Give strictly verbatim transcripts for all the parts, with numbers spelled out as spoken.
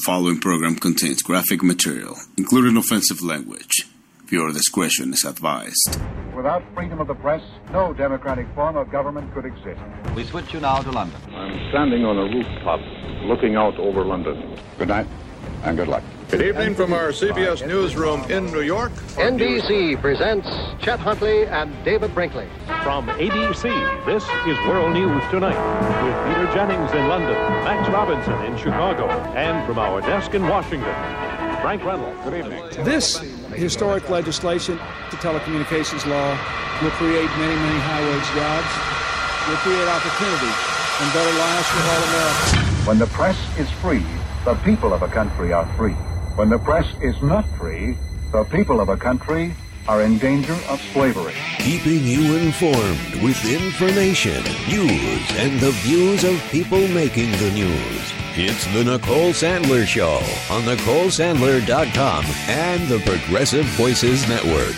following program contains graphic material, including offensive language. Viewer discretion is advised. Without freedom of the press, no democratic form of government could exist. We switch you now to London. I'm standing on a rooftop looking out over London. Good night and good luck. Good evening from our C B S newsroom in New York. N B C presents Chet Huntley and David Brinkley. From A B C, this is World News Tonight with Peter Jennings in London, Max Robinson in Chicago, and from our desk in Washington, Frank Reynolds. Good evening. This historic legislation, the telecommunications law, will create many, many high-wage jobs, will create opportunity and better lives for all Americans. When the press is free, the people of a country are free. When the press is not free, the people of a country are in danger of slavery. Keeping you informed with information, news, and the views of people making the news. It's the Nicole Sandler Show on Nicole Sandler dot com and the Progressive Voices Network.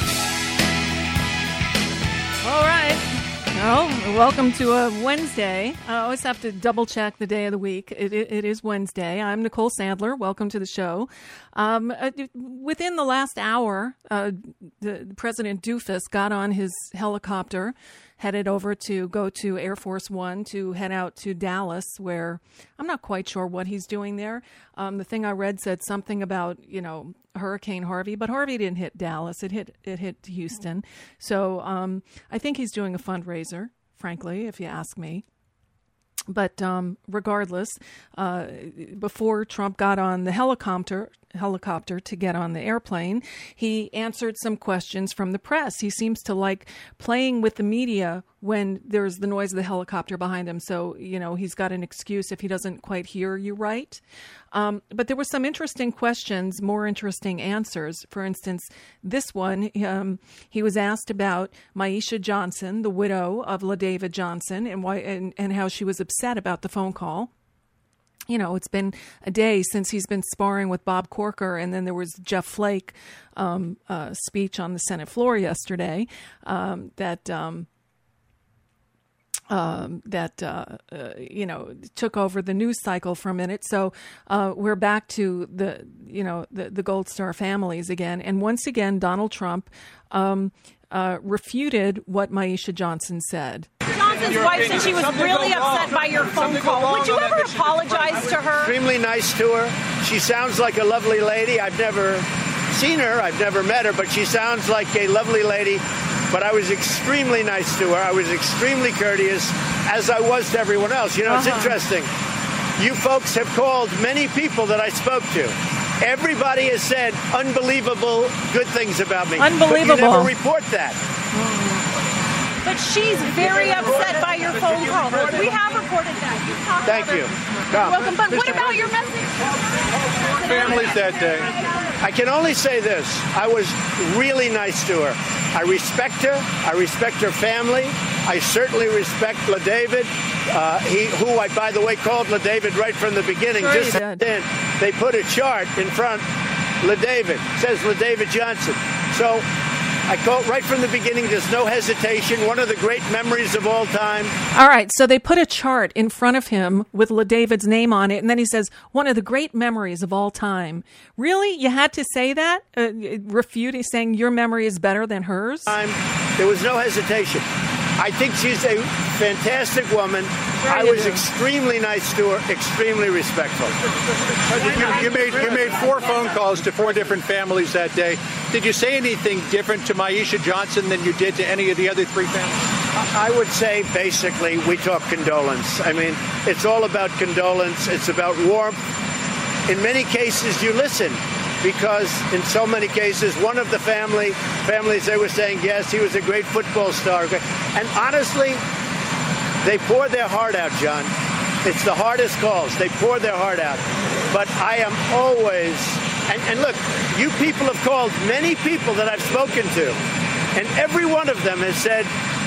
All right. Well, welcome to a Wednesday. I always have to double check the day of the week. It, it, it is Wednesday. I'm Nicole Sandler. Welcome to the show. Um, uh, within the last hour, uh, the, President Doofus got on his helicopter, headed over to go to Air Force One to head out to Dallas, where I'm not quite sure what he's doing there. Um, the thing I read said something about, you know, Hurricane Harvey, but Harvey didn't hit Dallas. It hit it hit Houston. So um, I think he's doing a fundraiser, frankly, if you ask me. But um, regardless, uh, before Trump got on the helicopter helicopter to get on the airplane, he answered some questions from the press. He seems to like playing with the media when there's the noise of the helicopter behind him. So, you know, he's got an excuse if he doesn't quite hear you right. Um, but there were some interesting questions, more interesting answers. For instance, this one, um, he was asked about Myesha Johnson, the widow of LaDavid Johnson, and why and, and how she was upset about the phone call. You know, it's been a day since he's been sparring with Bob Corker, and then there was Jeff Flake um, uh, speech on the Senate floor yesterday um, that um, um, that uh, uh, you know took over the news cycle for a minute. So uh, we're back to the you know the, the Gold Star families again, and once again Donald Trump um, uh, refuted what Myesha Johnson said. Johnson's wife said she was really upset by your phone call. Would you ever apologize to her? Extremely nice to her. She sounds like a lovely lady. I've never seen her. I've never met her, but she sounds like a lovely lady. But I was extremely nice to her. I was extremely courteous, as I was to everyone else. You know, uh-huh. It's interesting. You folks have called many people that I spoke to. Everybody has said unbelievable good things about me. Unbelievable. But you never report that. Mm. But she's very upset by your phone call. We have reported that. You've talked Thank about you. Her. You're welcome. But what about your message? Families that day. I can only say this. I was really nice to her. I respect her. I respect her family. I certainly respect LaDavid, uh, he, who I, by the way, called LaDavid right from the beginning. Sure Just then, they put a chart in front. LaDavid says LaDavid Johnson. So I called right from the beginning. There's no hesitation. One of the great memories of all time. All right. So they put a chart in front of him with LaDavid's name on it. And then he says, one of the great memories of all time. Really? You had to say that? Uh, refuting, saying your memory is better than hers? Time. There was no hesitation. I think she's a fantastic woman. Right, I was do. extremely nice to her, extremely respectful. You, you made you made four phone calls to four different families that day. Did you say anything different to Myesha Johnson than you did to any of the other three families? I would say basically we talk condolence. I mean, it's all about condolence. It's about warmth. In many cases, you listen. Because in so many cases, one of the family families, they were saying, yes, he was a great football star. And honestly, they pour their heart out, John. It's the hardest calls. They pour their heart out. But I am always, and, and look, you people have called many people that I've spoken to, and every one of them has said,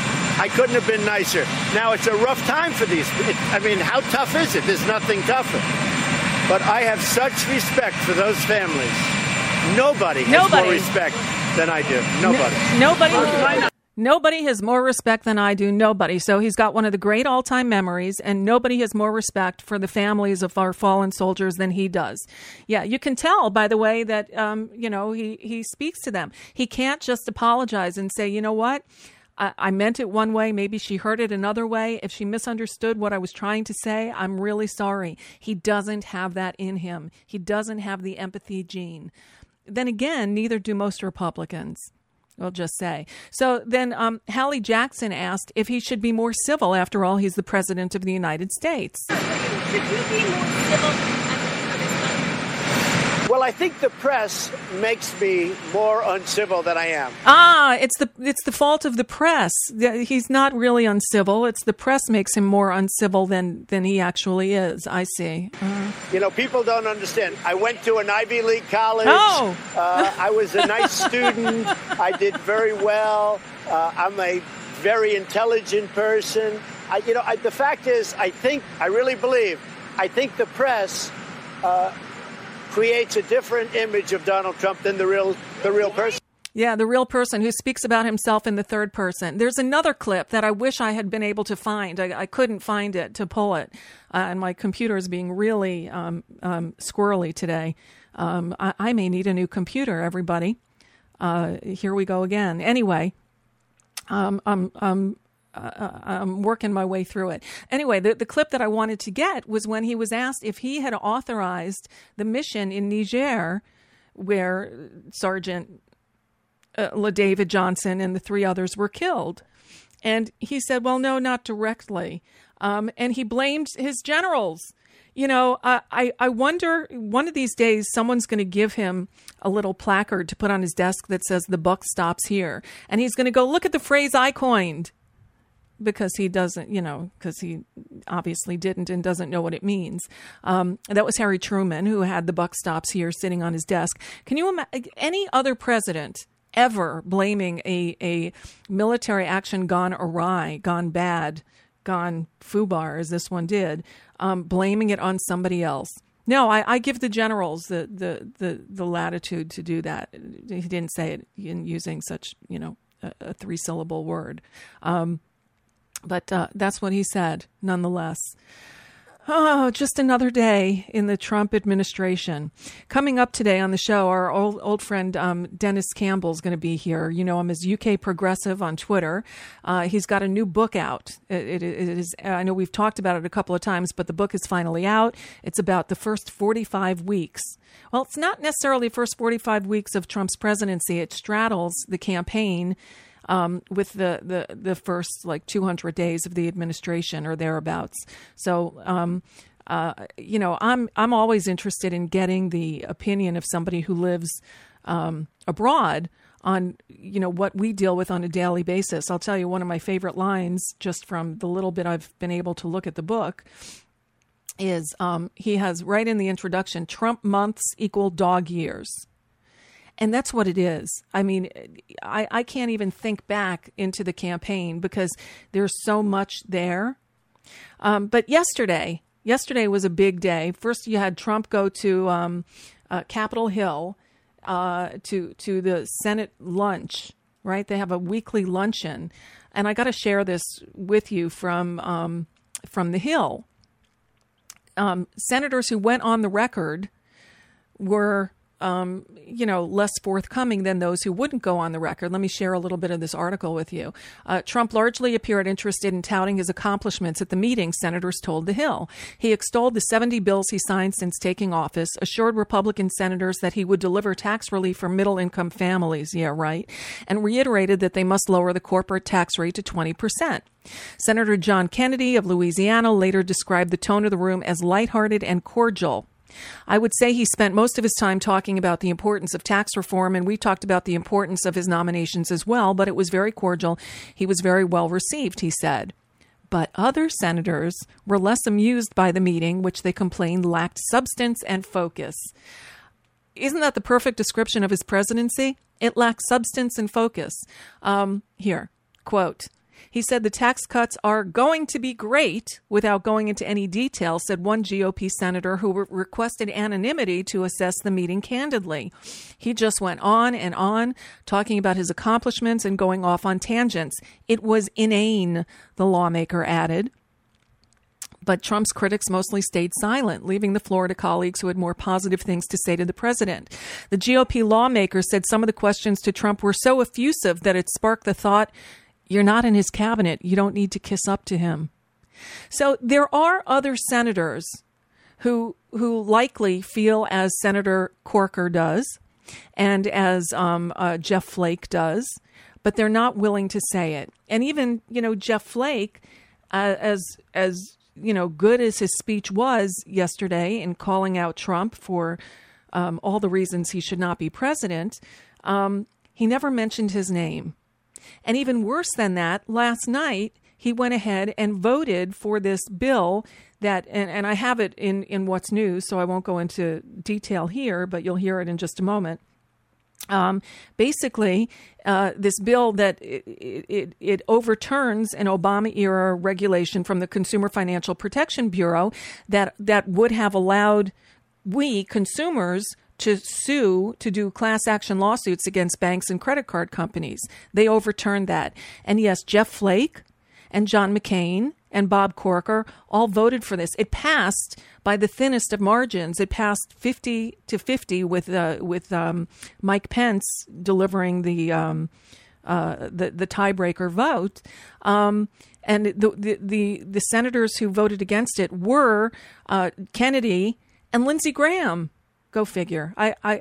I couldn't have been nicer. Now, it's a rough time for these. It, I mean, how tough is it? There's nothing tougher. But I have such respect for those families. Nobody has Nobody. more respect than I do. Nobody. No, nobody. Nobody has more respect than I do. Nobody. So he's got one of the great all-time memories, and nobody has more respect for the families of our fallen soldiers than he does. Yeah, you can tell by the way that, um, you know, he, he speaks to them. He can't just apologize and say, you know what? I, I meant it one way. Maybe she heard it another way. If she misunderstood what I was trying to say, I'm really sorry. He doesn't have that in him. He doesn't have the empathy gene. Then again, neither do most Republicans. I'll just say. So then um, Hallie Jackson asked if he should be more civil. After all, he's the president of the United States. Should you be more civil? Well, I think the press makes me more uncivil than I am. Ah, it's the it's the fault of the press. He's not really uncivil. It's the press makes him more uncivil than, than he actually is. I see. Uh, you know, people don't understand. I went to an Ivy League college. Oh. uh, I was a nice student. I did very well. Uh, I'm a very intelligent person. I, you know, I, the fact is, I think, I really believe, I think the press Uh, creates a different image of Donald Trump than the real the real person. Yeah, the real person who speaks about himself in the third person. There's another clip that I wish I had been able to find. I, I couldn't find it to pull it. Uh, and my computer is being really um, um, squirrely today. Um, I, I may need a new computer, everybody. Uh, here we go again. Anyway, um, um, um, Uh, I'm working my way through it. Anyway, the, the clip that I wanted to get was when he was asked if he had authorized the mission in Niger where Sergeant uh, LaDavid Johnson and the three others were killed. And he said, well, no, not directly. Um, and he blamed his generals. You know, I, I, I wonder, one of these days, someone's going to give him a little placard to put on his desk that says the buck stops here. And he's going to go, look at the phrase I coined. Because he doesn't, you know, because he obviously didn't and doesn't know what it means. Um, that was Harry Truman, who had the buck stops here sitting on his desk. Can you imagine any other president ever blaming a, a military action gone awry, gone bad, gone foobar, as this one did, um, blaming it on somebody else? No, I, I give the generals the, the, the, the latitude to do that. He didn't say it in using such, you know, a, a three-syllable word. Um, But uh, that's what he said, nonetheless. Oh, just another day in the Trump administration. Coming up today on the show, our old old friend um, Dennis Campbell is going to be here. You know him as U K Progressive on Twitter. Uh, he's got a new book out. It, it, it is. I know we've talked about it a couple of times, but the book is finally out. It's about the first forty-five weeks. Well, it's not necessarily the first forty-five weeks of Trump's presidency. It straddles the campaign Um, with the, the, the first like two hundred days of the administration or thereabouts. So, um, uh, you know, I'm I'm always interested in getting the opinion of somebody who lives um, abroad on, you know, what we deal with on a daily basis. I'll tell you one of my favorite lines, just from the little bit I've been able to look at the book, is um, he has right in the introduction, Trump months equal dog years. And that's what it is. I mean, I, I can't even think back into the campaign because there's so much there. Um, but yesterday, yesterday was a big day. First, you had Trump go to um, uh, Capitol Hill uh, to to the Senate lunch, right? They have a weekly luncheon. And I got to share this with you from, um, from the Hill. Um, senators who went on the record were... Um, you know, less forthcoming than those who wouldn't go on the record. Let me share a little bit of this article with you. Uh, Trump largely appeared interested in touting his accomplishments at the meeting, senators told The Hill. He extolled the seventy bills he signed since taking office, assured Republican senators that he would deliver tax relief for middle-income families, yeah, right, and reiterated that they must lower the corporate tax rate to twenty percent. Senator John Kennedy of Louisiana later described the tone of the room as lighthearted and cordial. I would say he spent most of his time talking about the importance of tax reform, and we talked about the importance of his nominations as well, but it was very cordial. He was very well received, he said. But other senators were less amused by the meeting, which they complained lacked substance and focus. Isn't that the perfect description of his presidency? It lacked substance and focus. Um, here, quote, He said the tax cuts are going to be great without going into any detail, said one G O P senator who re- requested anonymity to assess the meeting candidly. He just went on and on, talking about his accomplishments and going off on tangents. It was inane, the lawmaker added. But Trump's critics mostly stayed silent, leaving the floor to colleagues who had more positive things to say to the president. The G O P lawmaker said some of the questions to Trump were so effusive that it sparked the thought, you're not in his cabinet. You don't need to kiss up to him. So there are other senators who who likely feel as Senator Corker does and as um, uh, Jeff Flake does, but they're not willing to say it. And even, you know, Jeff Flake, uh, as as you know, good as his speech was yesterday in calling out Trump for um, all the reasons he should not be president, um, he never mentioned his name. And even worse than that, last night, he went ahead and voted for this bill that, and, and I have it in, in What's News, so I won't go into detail here, but you'll hear it in just a moment. Um, basically, uh, this bill that it, it, it overturns an Obama-era regulation from the Consumer Financial Protection Bureau that, that would have allowed we, consumers, to sue, to do class action lawsuits against banks and credit card companies. They overturned that. And yes, Jeff Flake and John McCain and Bob Corker all voted for this. It passed by the thinnest of margins. It passed fifty to fifty with uh, with um, Mike Pence delivering the um, uh, the, the tiebreaker vote. Um, and the, the the the senators who voted against it were uh, Kennedy and Lindsey Graham. Go figure. I, I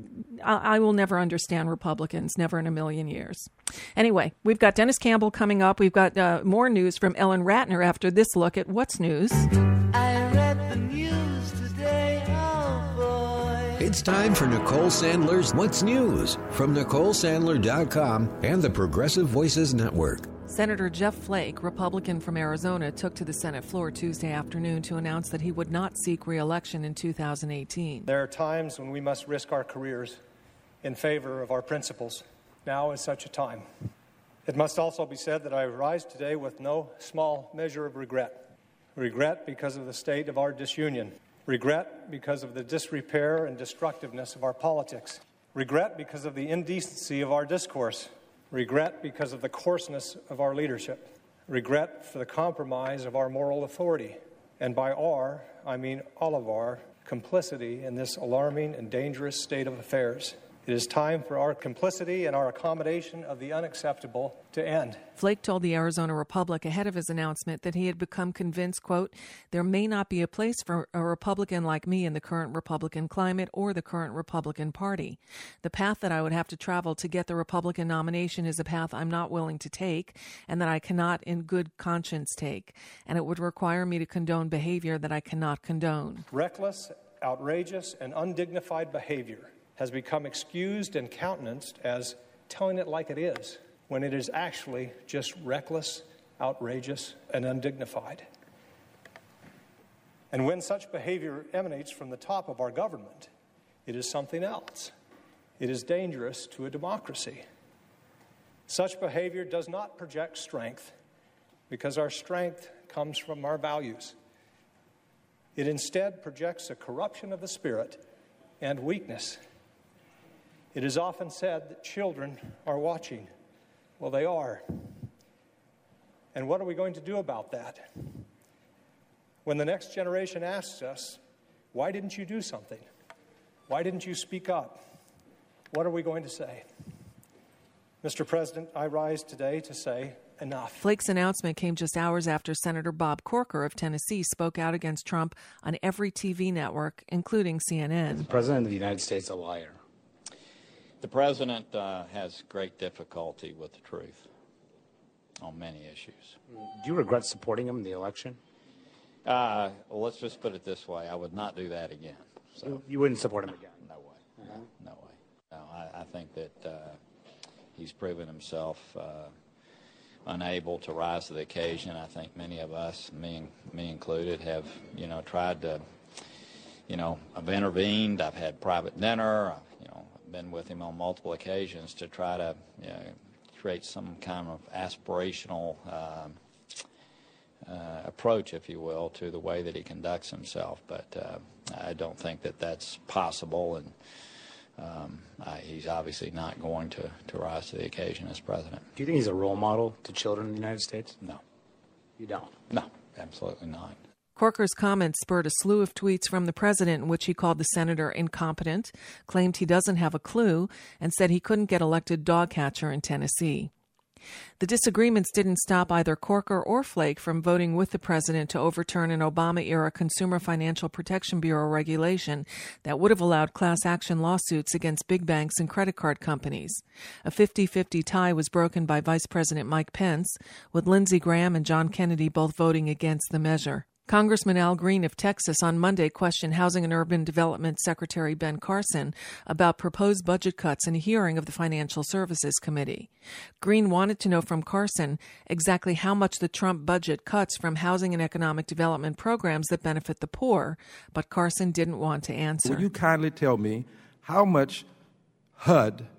I will never understand Republicans, never in a million years. Anyway, we've got Dennis Campbell coming up. We've got uh, more news from Ellen Ratner after this look at What's News. I read the news today, oh boy. It's time for Nicole Sandler's What's News from Nicole Sandler dot com and the Progressive Voices Network. Senator Jeff Flake, Republican from Arizona, took to the Senate floor Tuesday afternoon to announce that he would not seek re-election in two thousand eighteen. There are times when we must risk our careers in favor of our principles. Now is such a time. It must also be said that I rise today with no small measure of regret. Regret because of the state of our disunion. Regret because of the disrepair and destructiveness of our politics. Regret because of the indecency of our discourse. Regret because of the coarseness of our leadership. Regret for the compromise of our moral authority. And by our, I mean all of our, complicity in this alarming and dangerous state of affairs. It is time for our complicity and our accommodation of the unacceptable to end. Flake told the Arizona Republic ahead of his announcement that he had become convinced, quote, there may not be a place for a Republican like me in the current Republican climate or the current Republican Party. The path that I would have to travel to get the Republican nomination is a path I'm not willing to take and that I cannot in good conscience take. And it would require me to condone behavior that I cannot condone. Reckless, outrageous, and undignified behavior has become excused and countenanced as telling it like it is, when it is actually just reckless, outrageous, and undignified. And when such behavior emanates from the top of our government, it is something else. It is dangerous to a democracy. Such behavior does not project strength, because our strength comes from our values. It instead projects a corruption of the spirit and weakness. It is often said that children are watching. Well, they are. And what are we going to do about that? When the next generation asks us, why didn't you do something? Why didn't you speak up? What are we going to say? Mister President, I rise today to say enough. Flake's announcement came just hours after Senator Bob Corker of Tennessee spoke out against Trump on every T V network, including C N N. Is the President of the United States a liar? The President uh, has great difficulty with the truth on many issues. Do you regret supporting him in the election? Uh, well, let's just put it this way. I would not do that again. So. You wouldn't support him again? No way. Uh-huh. No way. No, I, I think that uh, he's proven himself uh, unable to rise to the occasion. I think many of us, me, me included, have, you know, tried to, you know, I've intervened. I've had private dinner. I've, you know, been with him on multiple occasions to try to, you know, creates some kind of aspirational um, uh, approach, if you will, to the way that he conducts himself. But uh, I don't think that that's possible, and um, I, he's obviously not going to, to rise to the occasion as president. Do you think he's a role model to children in the United States? No. You don't? No, absolutely not. Corker's comments spurred a slew of tweets from the president in which he called the senator incompetent, claimed he doesn't have a clue, and said he couldn't get elected dog catcher in Tennessee. The disagreements didn't stop either Corker or Flake from voting with the president to overturn an Obama-era Consumer Financial Protection Bureau regulation that would have allowed class action lawsuits against big banks and credit card companies. A fifty-fifty tie was broken by Vice President Mike Pence, with Lindsey Graham and John Kennedy both voting against the measure. Congressman Al Green of Texas on Monday questioned Housing and Urban Development Secretary Ben Carson about proposed budget cuts in a hearing of the Financial Services Committee. Green wanted to know from Carson exactly how much the Trump budget cuts from housing and economic development programs that benefit the poor, but Carson didn't want to answer. Will you kindly tell me how much H U D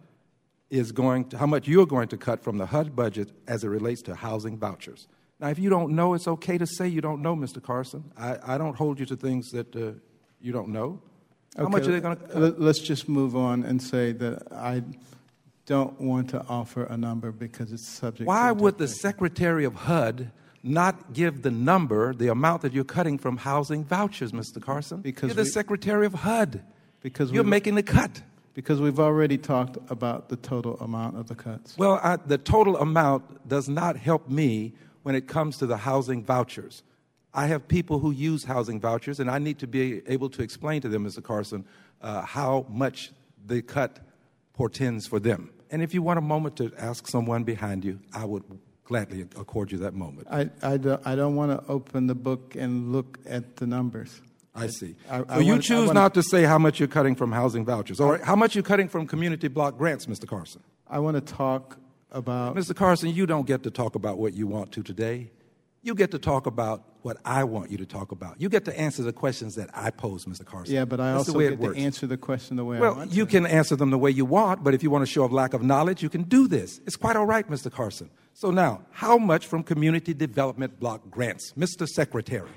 is going to, how much you're going to cut from the H U D budget as it relates to housing vouchers? Now, if you don't know, it's okay to say you don't know, Mister Carson. I, I don't hold you to things that uh, you don't know. How okay, much are they going to cut? Let's just move on and say that I don't want to offer a number because it's subject Why to would the Secretary of H U D not give the number, the amount that you're cutting from housing vouchers, Mister Carson? Because you're the we, Secretary of H U D. Because you're making the cut. Because we've already talked about the total amount of the cuts. Well, I, the total amount does not help me when it comes to the housing vouchers. I have people who use housing vouchers, and I need to be able to explain to them, Mister Carson, uh, how much the cut portends for them. And if you want a moment to ask someone behind you, I would gladly accord you that moment. I, I, don't, I don't want to open the book and look at the numbers. I see. I, so I you wanna, choose wanna, not to say how much you're cutting from housing vouchers, or how much you're cutting from community block grants, Mister Carson. I want to talk about... Mister Carson, you don't get to talk about what you want to today. You get to talk about what I want you to talk about. You get to answer the questions that I pose, Mister Carson. Yeah, but I That's also the way get it works. to answer the question the way well, I want you to. can answer them the way you want, but if you want to show a lack of knowledge, you can do this. It's quite all right, Mister Carson. So now, how much from community development block grants, Mister Secretary?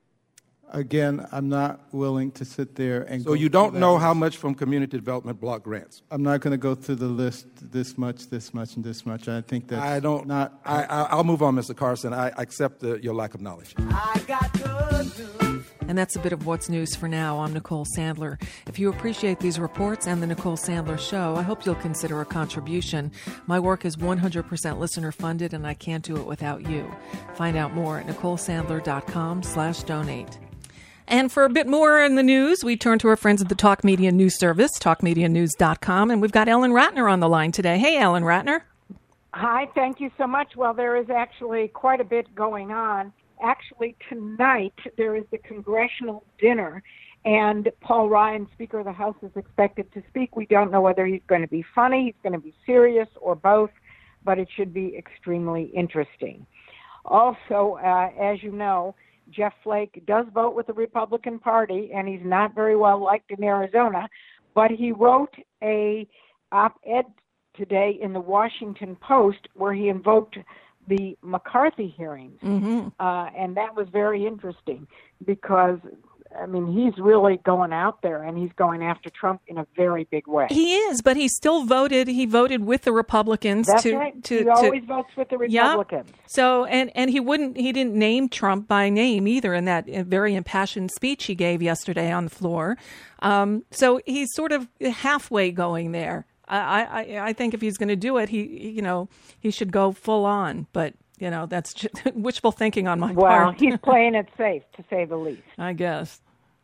Again, I'm not willing to sit there and So go you don't through know that how list. much from community development block grants? I'm not going to go through the list, this much, this much, and this much. I think that's I don't, not... I, I, I'll move on, Mister Carson. I accept the, your lack of knowledge. I got good news. And that's a bit of what's news for now. I'm Nicole Sandler. If you appreciate these reports and the Nicole Sandler Show, I hope you'll consider a contribution. My work is one hundred percent listener funded, and I can't do it without you. Find out more at NicoleSandler.com slash donate. And for a bit more in the news, we turn to our friends at the Talk Media News Service, talk media news dot com, and we've got Ellen Ratner on the line today. Hey, Ellen Ratner. Hi, thank you so much. Well, there is actually quite a bit going on. Actually, tonight there is the congressional dinner, and Paul Ryan, Speaker of the House, is expected to speak. We don't know whether he's going to be funny, he's going to be serious, or both, but it should be extremely interesting. Also, uh, as you know, Jeff Flake does vote with the Republican Party, and he's not very well liked in Arizona, but he wrote a op-ed today in the Washington Post where he invoked the McCarthy hearings, mm-hmm. uh, and that was very interesting because, I mean, he's really going out there and he's going after Trump in a very big way. He is, but he still voted. He voted with the Republicans. That's to, right. To, he to, always votes with the Republicans. Yeah. So, and, and he wouldn't. He didn't name Trump by name either in that very impassioned speech he gave yesterday on the floor. Um, so he's sort of halfway going there. I, I, I think if he's going to do it, he, you know, he should go full on. But, you know, that's just wishful thinking on my well, part. Well, he's playing it safe, to say the least. I guess.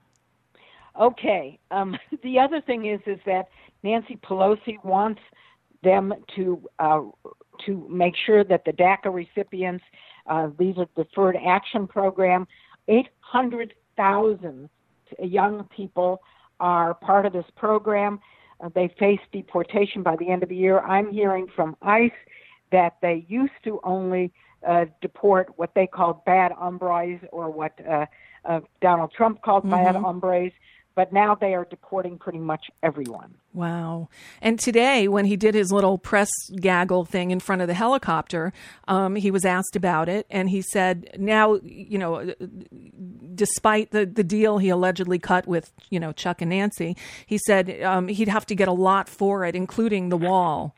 Okay. Um, the other thing is, is that Nancy Pelosi wants them to uh, to make sure that the DACA recipients, uh, these are deferred action program, eight hundred thousand young people are part of this program. Uh, they face deportation by the end of the year. I'm hearing from ICE that they used to only uh, deport what they called bad hombres, or what uh, uh, Donald Trump called mm-hmm. bad hombres, but now they are deporting pretty much everyone. Wow. And today, when he did his little press gaggle thing in front of the helicopter, um, he was asked about it, and he said now, you know, despite the, the deal he allegedly cut with, you know, Chuck and Nancy, he said um, he'd have to get a lot for it, including the wall.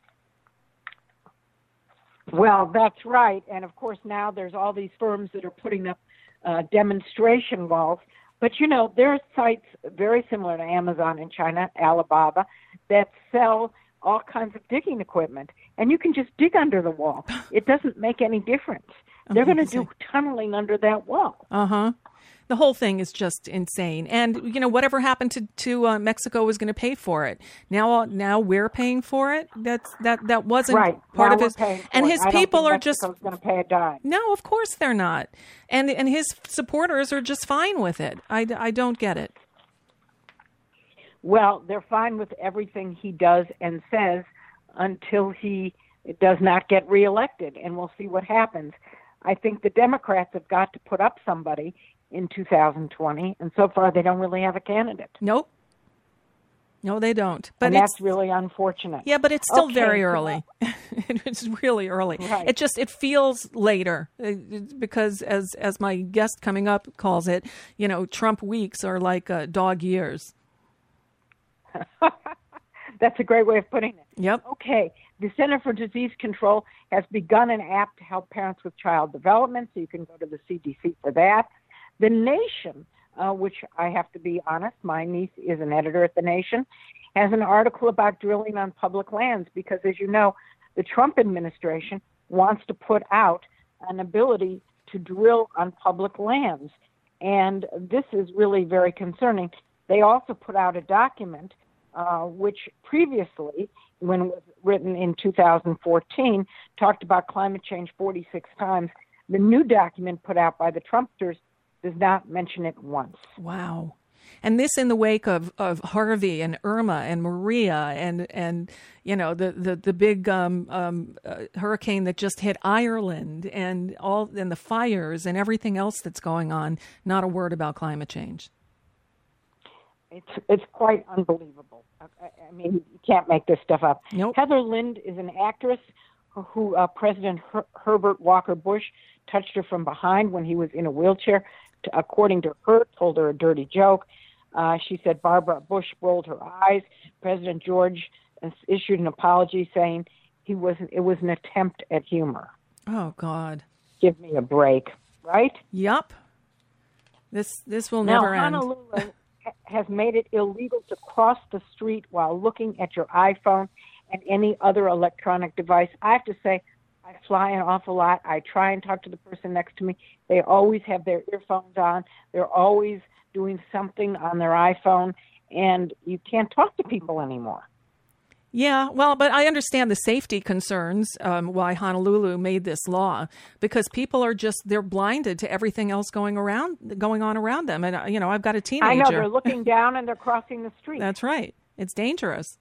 Well, that's right. And, of course, now there's all these firms that are putting up uh, demonstration walls. But, you know, there are sites very similar to Amazon in China, Alibaba, that sell all kinds of digging equipment. And you can just dig under the wall. It doesn't make any difference. They're going to do tunneling under that wall. Uh-huh. The whole thing is just insane. And, you know, whatever happened to, to uh, Mexico was going to pay for it. Now uh, now we're paying for it. That's that that wasn't right. part now of his and it. his I people don't are think just Mexico's going to pay a dime. No, of course they're not. And and his supporters are just fine with it. I, I don't get it. Well, they're fine with everything he does and says until he does not get reelected, and we'll see what happens. I think the Democrats have got to put up somebody in two thousand twenty, and so far they don't really have a candidate. Nope. No, they don't. But and it's, that's really unfortunate. Yeah, but it's still okay, very early. It's really early. Right. It just it feels later because, as as my guest coming up calls it, you know, Trump weeks are like uh, dog years. That's a great way of putting it. Yep. Okay. The Center for Disease Control has begun an app to help parents with child development, so you can go to the C D C for that. The Nation, uh, which I have to be honest, my niece is an editor at The Nation, has an article about drilling on public lands because, as you know, the Trump administration wants to put out an ability to drill on public lands. And this is really very concerning. They also put out a document uh, which previously, when it was written in two thousand fourteen, talked about climate change forty-six times. The new document put out by the Trumpsters does not mention it once. Wow. And this in the wake of, of Harvey and Irma and Maria and, and you know, the, the, the big um, um, uh, hurricane that just hit Ireland and all and the fires and everything else that's going on. Not a word about climate change. It's it's quite unbelievable. I, I mean, you can't make this stuff up. Nope. Heather Lind is an actress who uh, President Her- Herbert Walker Bush touched her from behind when he was in a wheelchair. To, according to her, told her a dirty joke. Uh, she said Barbara Bush rolled her eyes. President George issued an apology saying he wasn't. It was an attempt at humor. Oh God! Give me a break, right? Yup. This this will now, never end. Honolulu has made it illegal to cross the street while looking at your iPhone and any other electronic device. I have to say, I fly an awful lot. I try and talk to the person next to me. They always have their earphones on. They're always doing something on their iPhone, and you can't talk to people anymore. Yeah, well, but I understand the safety concerns um, why Honolulu made this law, because people are just, they're blinded to everything else going around, going on around them. And, uh, you know, I've got a teenager. I know, they're looking down and they're crossing the street. That's right. It's dangerous.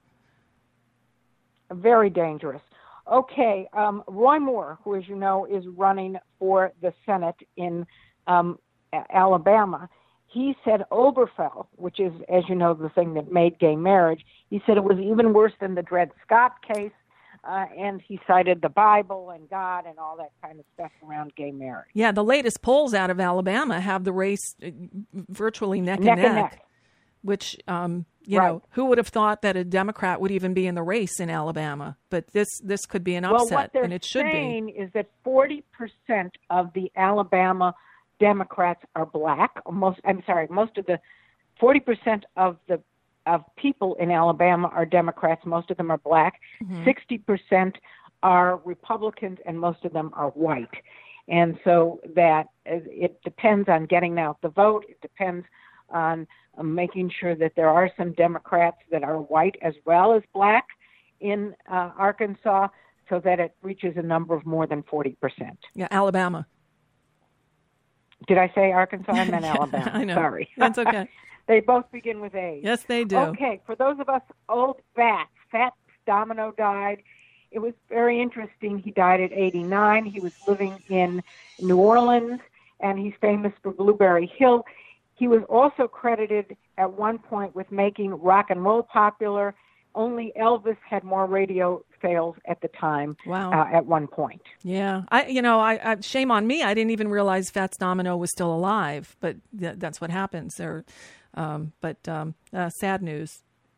Very dangerous. Okay, um, Roy Moore, who, as you know, is running for the Senate in um, Alabama, he said Obergefell, which is, as you know, the thing that made gay marriage, he said it was even worse than the Dred Scott case, uh, and he cited the Bible and God and all that kind of stuff around gay marriage. Yeah, the latest polls out of Alabama have the race virtually neck, neck and neck, and neck. which, um, you right. know, who would have thought that a Democrat would even be in the race in Alabama? But this this could be an well, upset, what they're and it should saying be. is that forty percent of the Alabama Democrats are black. Most, I'm sorry, most of the forty percent of the of people in Alabama are Democrats. Most of them are black. Mm-hmm. sixty percent are Republicans, and most of them are white. And so that it depends on getting out the vote. It depends on making sure that there are some Democrats that are white as well as black in uh, Arkansas, so that it reaches a number of more than forty percent. Yeah, Alabama. Did I say Arkansas? I meant Alabama. I know. Sorry. That's okay. They both begin with A's. Yes, they do. Okay, for those of us old bats, Fats Domino died. It was very interesting. He died at eighty-nine. He was living in New Orleans, and he's famous for Blueberry Hill. He was also credited at one point with making rock and roll popular. Only Elvis had more radio sales at the time. Wow. Uh, at one point. Yeah. I, you know, I, I shame on me. I didn't even realize Fats Domino was still alive, but th- that's what happens there. Um, but um, uh, sad news.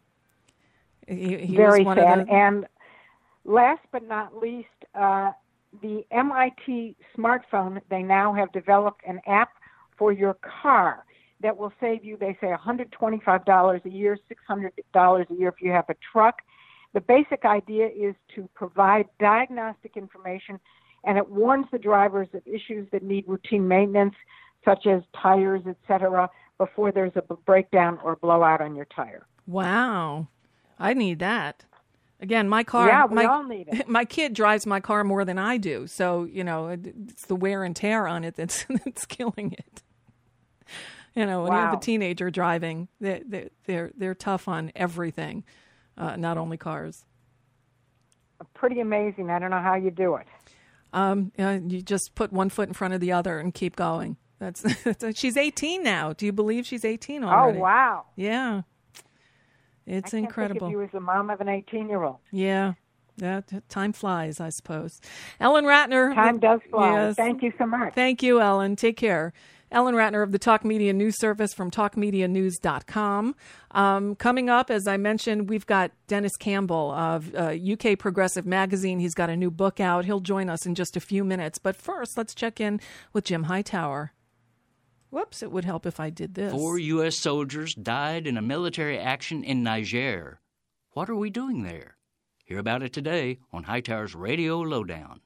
He, he Very was one sad. Of the... And last but not least, uh, the M I T smartphone, they now have developed an app for your car that will save you, they say, one hundred twenty-five dollars a year, six hundred dollars a year if you have a truck. The basic idea is to provide diagnostic information, and it warns the drivers of issues that need routine maintenance, such as tires, et cetera, before there's a breakdown or blowout on your tire. Wow. I need that. Again, my car. Yeah, we my, all need it. My kid drives my car more than I do, so you know it's the wear and tear on it that's that's killing it. You know, when wow. you have a teenager driving, they, they, they're they're tough on everything, uh, not only cars. Pretty amazing. I don't know how you do it. Um, uh, you just put one foot in front of the other and keep going. That's, that's she's eighteen now. Do you believe she's eighteen already? Oh wow! Yeah. It's I can't incredible. Think of you as the mom of an eighteen-year-old. Yeah, yeah. Time flies, I suppose. Ellen Ratner. Time does fly. Yes. Thank you so much. Thank you, Ellen. Take care. Ellen Ratner of the Talk Media News Service from talk media news dot com. Um, coming up, as I mentioned, we've got Dennis Campbell of uh, U K Progressive Magazine. He's got a new book out. He'll join us in just a few minutes. But first, let's check in with Jim Hightower. Whoops, it would help if I did this. Four U S soldiers died in a military action in Niger. What are we doing there? Hear about it today on Hightower's Radio Lowdown.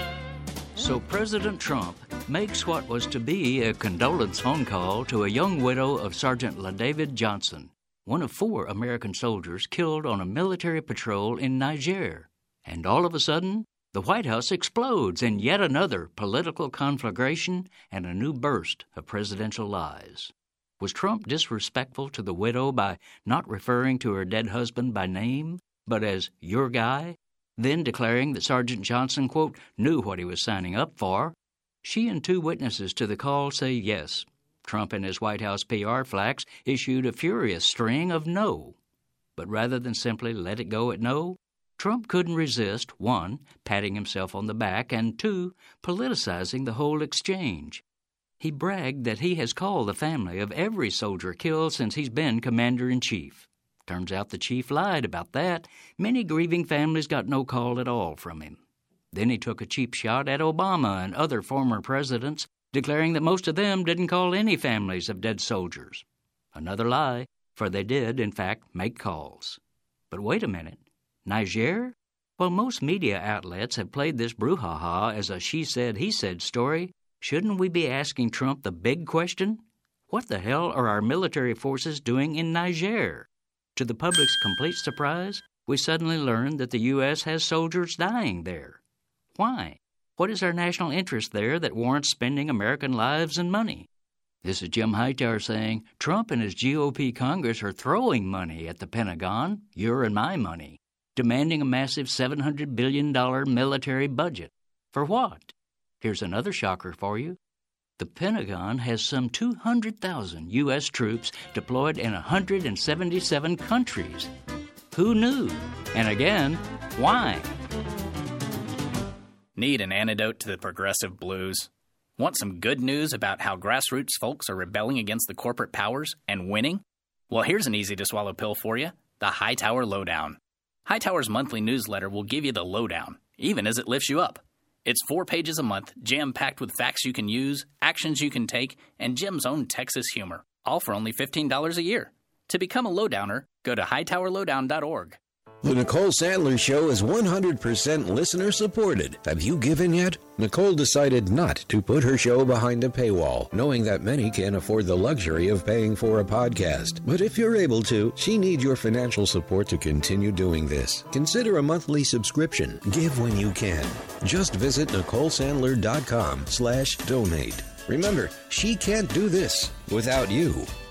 So President Trump makes what was to be a condolence phone call to a young widow of Sergeant LaDavid Johnson, one of four American soldiers killed on a military patrol in Niger. And all of a sudden, the White House explodes in yet another political conflagration and a new burst of presidential lies. Was Trump disrespectful to the widow by not referring to her dead husband by name, but as your guy, then declaring that Sergeant Johnson, quote, knew what he was signing up for? She and two witnesses to the call say yes. Trump and his White House P R flacks issued a furious string of no. But rather than simply let it go at no, Trump couldn't resist, one, patting himself on the back, and two, politicizing the whole exchange. He bragged that he has called the family of every soldier killed since he's been commander-in-chief. Turns out the chief lied about that. Many grieving families got no call at all from him. Then he took a cheap shot at Obama and other former presidents, declaring that most of them didn't call any families of dead soldiers. Another lie, for they did, in fact, make calls. But wait a minute. Niger? While most media outlets have played this brouhaha as a she-said, he-said story, shouldn't we be asking Trump the big question? What the hell are our military forces doing in Niger? To the public's complete surprise, we suddenly learned that the U S has soldiers dying there. Why? What is our national interest there that warrants spending American lives and money? This is Jim Hightower saying Trump and his G O P Congress are throwing money at the Pentagon, your and my money, demanding a massive seven hundred billion dollars military budget. For what? Here's another shocker for you. The Pentagon has some two hundred thousand U S troops deployed in one hundred seventy-seven countries. Who knew? And again, why? Need an antidote to the progressive blues? Want some good news about how grassroots folks are rebelling against the corporate powers and winning? Well, here's an easy-to-swallow pill for you, the Hightower Lowdown. Hightower's monthly newsletter will give you the lowdown, even as it lifts you up. It's four pages a month, jam-packed with facts you can use, actions you can take, and Jim's own Texas humor, all for only fifteen dollars a year. To become a lowdowner, go to hightower lowdown dot org. The Nicole Sandler Show is one hundred percent listener-supported. Have you given yet? Nicole decided not to put her show behind a paywall, knowing that many can't afford the luxury of paying for a podcast. But if you're able to, she needs your financial support to continue doing this. Consider a monthly subscription. Give when you can. Just visit nicole sandler dot com slash donate. Remember, she can't do this without you.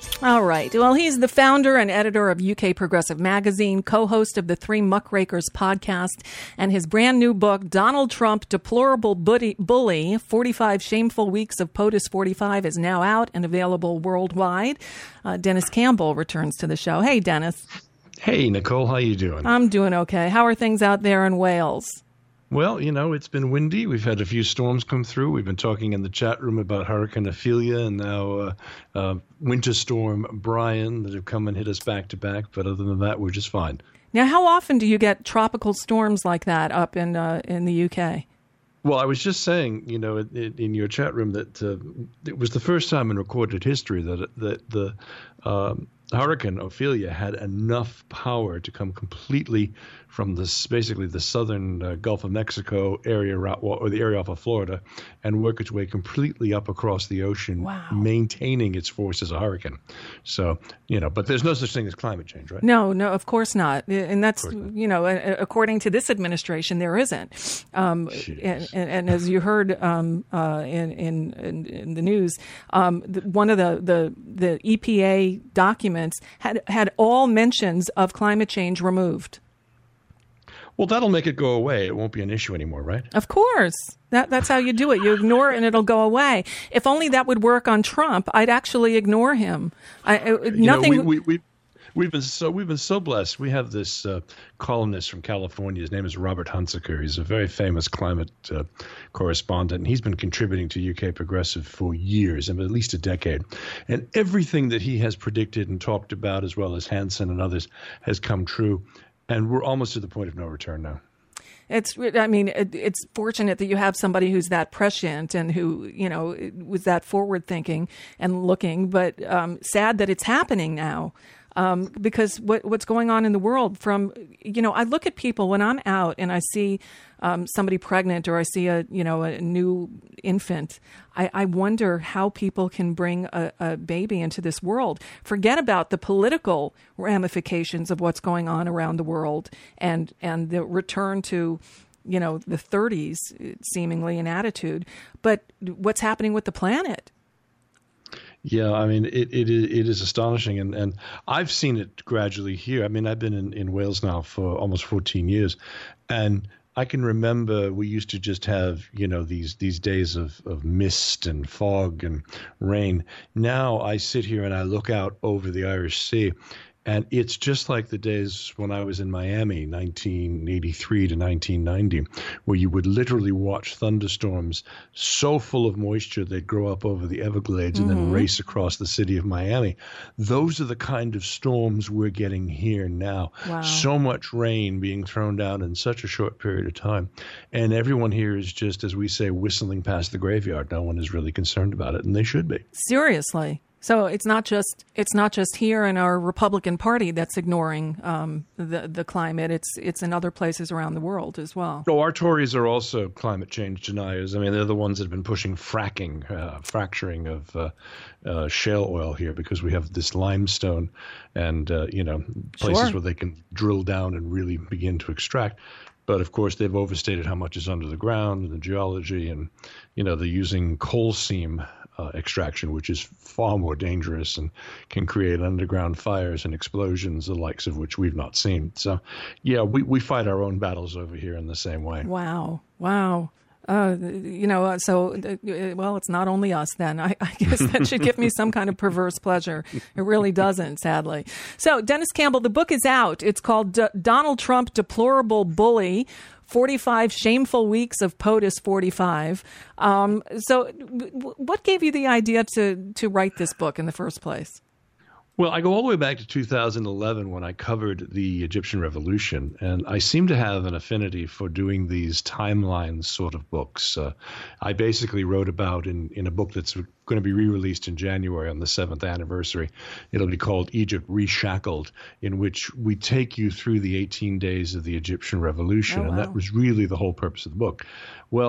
All right. Well, he's the founder and editor of U K Progressive Magazine, co-host of the Three Muckrakers podcast, and his brand new book, Donald Trump, Deplorable Bully, forty-five Shameful Weeks of POTUS forty-five, is now out and available worldwide. Uh, Dennis Campbell returns to the show. Hey, Dennis. Hey, Nicole. How you doing? I'm doing okay. How are things out there in Wales? Well, you know, it's been windy. We've had a few storms come through. We've been talking in the chat room about Hurricane Ophelia and now uh, uh, Winter Storm Brian that have come and hit us back to back. But other than that, we're just fine. Now, how often do you get tropical storms like that up in uh, in the U K? Well, I was just saying, you know, in, in your chat room that uh, it was the first time in recorded history that that the um, Hurricane Ophelia had enough power to come completely from this, basically the southern uh, Gulf of Mexico area, or the area off of Florida, and work its way completely up across the ocean, wow. maintaining its force as a hurricane. So, you know, but there's no such thing as climate change, right? No, no, of course not. And that's, you know, according to this administration, there isn't. Um, and, and, and as you heard um, uh, in, in, in, in the news, um, the, one of the, the, the E P A documents had, had all mentions of climate change removed. Well, that'll make it go away. It won't be an issue anymore, right? Of course. That, that's how you do it. You ignore it and it'll go away. If only that would work on Trump, I'd actually ignore him. I, it, nothing. Know, we, we, we, we've been so we've been so blessed. We have this uh, columnist from California. His name is Robert Hunsaker. He's a very famous climate uh, correspondent, and he's been contributing to U K Progressive for years, and at least a decade. And everything that he has predicted and talked about, as well as Hansen and others, has come true. And we're almost to the point of no return now. It's, I mean, it, it's fortunate that you have somebody who's that prescient and who, you know, was that forward thinking and looking, but um, sad that it's happening now. Um, because what, what's going on in the world from, you know, I look at people when I'm out and I see um, somebody pregnant or I see a, you know, a new infant. I, I wonder how people can bring a, a baby into this world. Forget about the political ramifications of what's going on around the world and, and the return to, you know, the thirties seemingly in attitude, but what's happening with the planet. Yeah, I mean, it, it, it is astonishing. And, and I've seen it gradually here. I mean, I've been in, in Wales now for almost fourteen years. And I can remember we used to just have, you know, these these days of, of mist and fog and rain. Now I sit here and I look out over the Irish Sea. And it's just like the days when I was in Miami, nineteen eighty-three to nineteen ninety, where you would literally watch thunderstorms so full of moisture they'd grow up over the Everglades mm-hmm. and then race across the city of Miami. Those are the kind of storms we're getting here now. Wow. So much rain being thrown down in such a short period of time. And everyone here is just, as we say, whistling past the graveyard. No one is really concerned about it, and they should be. Seriously. So it's not just it's not just here in our Republican Party that's ignoring um, the the climate. It's it's in other places around the world as well. Oh, our Tories are also climate change deniers. I mean, they're the ones that have been pushing fracking, uh, fracturing of uh, uh, shale oil here because we have this limestone and uh, you know places Sure. where they can drill down and really begin to extract. But of course, they've overstated how much is under the ground and the geology, and you know they're using coal seam Uh, extraction, which is far more dangerous and can create underground fires and explosions, the likes of which we've not seen. So, yeah, we, we fight our own battles over here in the same way. Wow. Wow. Uh, you know, uh, so, uh, well, it's not only us then. I, I guess that should give me some kind of perverse pleasure. It really doesn't, sadly. So, Dennis Campbell, the book is out. It's called D- Donald Trump, Deplorable Bully, forty-five Shameful Weeks of POTUS forty-five. Um, so w- what gave you the idea to, to write this book in the first place? Well, I go all the way back to two thousand eleven when I covered the Egyptian Revolution, and I seem to have an affinity for doing these timeline sort of books. Uh, I basically wrote about in, in a book that's going to be re-released in January on the seventh anniversary. It'll be called Egypt Reshackled, in which we take you through the eighteen days of the Egyptian Revolution, Oh, wow. and that was really the whole purpose of the book. Well,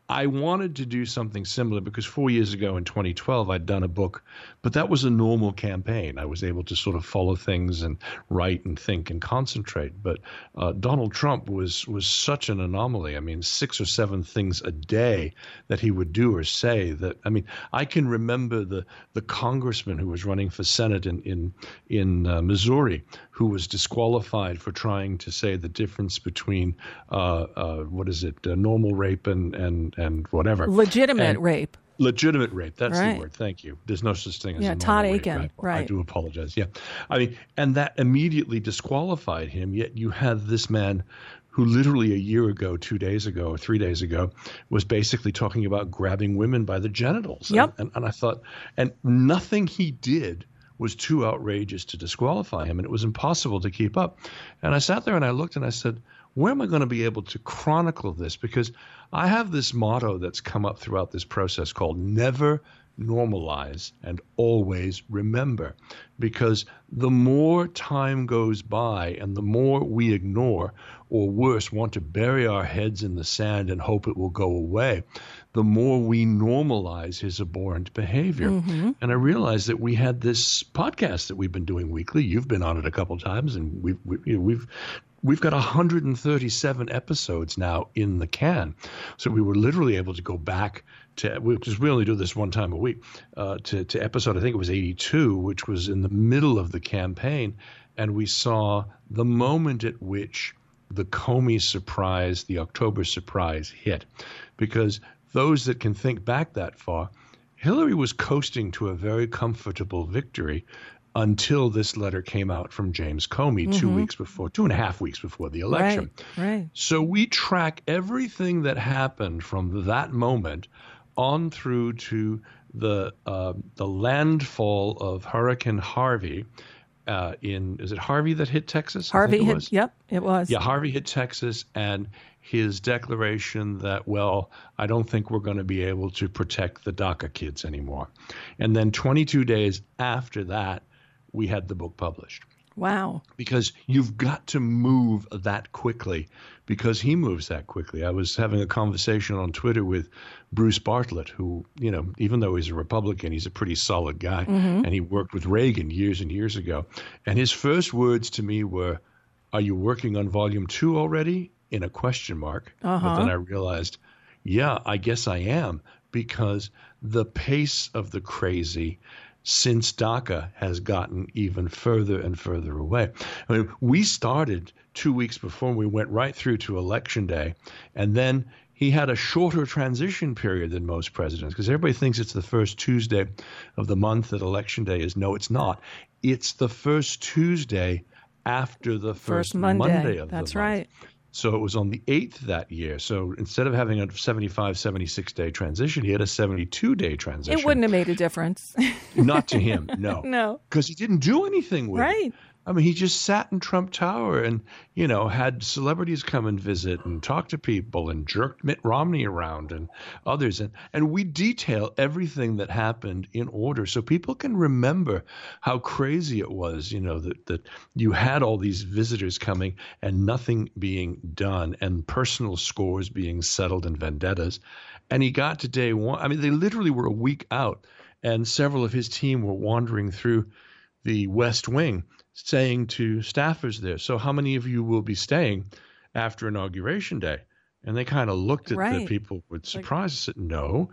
I wanted to do something similar because four years ago in twenty twelve, I'd done a book, but that was a normal campaign. I was able to sort of follow things and write and think and concentrate. But uh, Donald Trump was was such an anomaly. I mean, six or seven things a day that he would do or say that, I mean, I can remember the the congressman who was running for Senate in, in, in uh, Missouri who was disqualified for trying to say the difference between, uh, uh, what is it, uh, normal rape and, and and whatever. Legitimate and rape. Legitimate rape. That's right. the word. Thank you. There's no such thing as yeah, a Todd normal Aiken. rape. I, right. I do apologize. Yeah. I mean, and that immediately disqualified him. Yet you had this man who literally a year ago, two days ago, or three days ago, was basically talking about grabbing women by the genitals. Yep. And, and, and I thought, and nothing he did was too outrageous to disqualify him, and it was impossible to keep up. And I sat there and I looked and I said, where am I going to be able to chronicle this? Because I have this motto that's come up throughout this process called never normalize and always remember. Because the more time goes by and the more we ignore, or worse, want to bury our heads in the sand and hope it will go away, the more we normalize his abhorrent behavior. Mm-hmm. And I realized that we had this podcast that we've been doing weekly. You've been on it a couple times, and we've we, we've we've got one hundred thirty-seven episodes now in the can. So we were literally able to go back to, because we only do this one time a week, uh, to to episode, I think it was eighty-two, which was in the middle of the campaign, and we saw the moment at which the Comey surprise, the October surprise hit. Because those that can think back that far, Hillary was coasting to a very comfortable victory until this letter came out from James Comey mm-hmm. two weeks before, two and a half weeks before the election. Right, right. So we track everything that happened from that moment on through to the uh, the landfall of Hurricane Harvey. Uh, in is it Harvey that hit Texas? Harvey I think it hit. was. Yep, it was. Yeah, Harvey hit Texas, and his declaration that, well, I don't think we're going to be able to protect the DACA kids anymore. And then twenty-two days after that, we had the book published. Wow. Because you've got to move that quickly, because he moves that quickly. I was having a conversation on Twitter with Bruce Bartlett, who, you know, even though he's a Republican, he's a pretty solid guy. Mm-hmm. And he worked with Reagan years and years ago. And his first words to me were, are you working on volume two already? In a question mark. Uh-huh. But then I realized, yeah, I guess I am, because the pace of the crazy since DACA has gotten even further and further away. I mean, we started two weeks before, we went right through to Election Day, and then he had a shorter transition period than most presidents, because everybody thinks it's the first Tuesday of the month that Election Day is. No, it's not. It's the first Tuesday after the first, first Monday. Monday of That's the month. right. So it was on the eighth that year. So instead of having a seventy-five, seventy-six day transition, he had a seventy-two day transition. It wouldn't have made a difference. Not to him, no. No. Because he didn't do anything with right. it. I mean, he just sat in Trump Tower and, you know, had celebrities come and visit and talk to people and jerked Mitt Romney around and others. And, and we detail everything that happened in order so people can remember how crazy it was, you know, that, that you had all these visitors coming and nothing being done and personal scores being settled and vendettas. And he got to day one. I mean, they literally were a week out, and several of his team were wandering through the West Wing saying to staffers there, so how many of you will be staying after Inauguration Day? And they kind of looked at right. the people with surprise and said, no,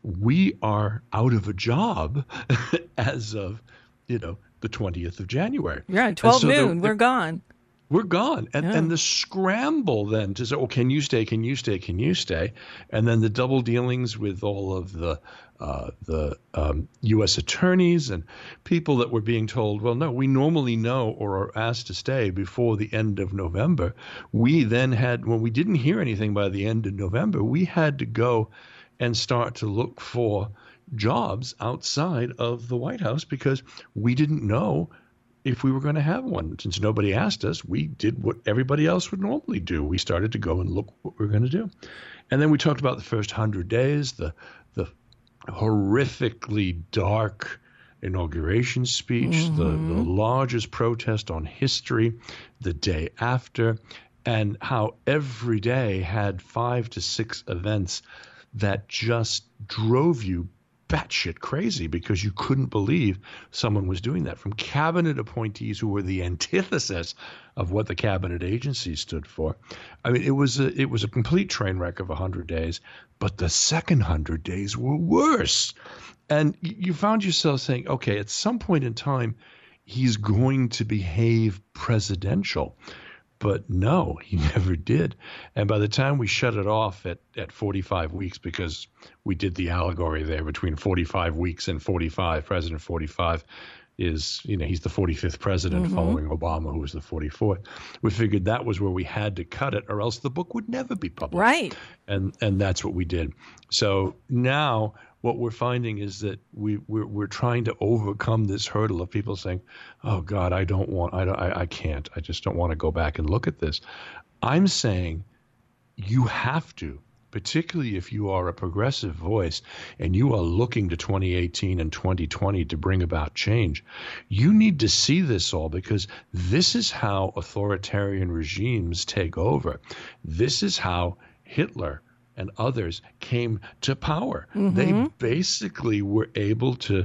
we are out of a job as of, you know, the twentieth of January. Yeah, twelve so noon, the, we're gone. We're gone. And, yeah. and the scramble then to say, oh, can you stay, can you stay, can you stay? And then the double dealings with all of the uh, the um, U S attorneys and people that were being told, well, no, we normally know or are asked to stay before the end of November. We then had, when we didn't hear anything by the end of November, we had to go and start to look for jobs outside of the White House because we didn't know if we were going to have one. Since nobody asked us, we did what everybody else would normally do. We started to go and look what we were going to do. And then we talked about the first hundred days, the the horrifically dark inauguration speech, mm-hmm. the, the largest protest on history the day after, and how every day had five to six events that just drove you batshit crazy because you couldn't believe someone was doing that. From cabinet appointees who were the antithesis of what the cabinet agency stood for. I mean, it was a, it was a complete train wreck of one hundred days, but the second one hundred days were worse. And you found yourself saying, okay, at some point in time, he's going to behave presidential. But no, he never did. And by the time we shut it off at, at forty-five weeks, because we did the allegory there between forty-five weeks and forty-five, President forty-five is, you know, he's the forty-fifth president mm-hmm. following Obama, who was the forty-fourth. We figured that was where we had to cut it, or else the book would never be published. Right. And and that's what we did. So now what we're finding is that we we're, we're trying to overcome this hurdle of people saying, "Oh God, I don't want, I don't, I, I can't, I just don't want to go back and look at this." I'm saying you have to, particularly if you are a progressive voice and you are looking to twenty eighteen and twenty twenty to bring about change. You need to see this all, because this is how authoritarian regimes take over. This is how Hitler and others came to power. Mm-hmm. They basically were able to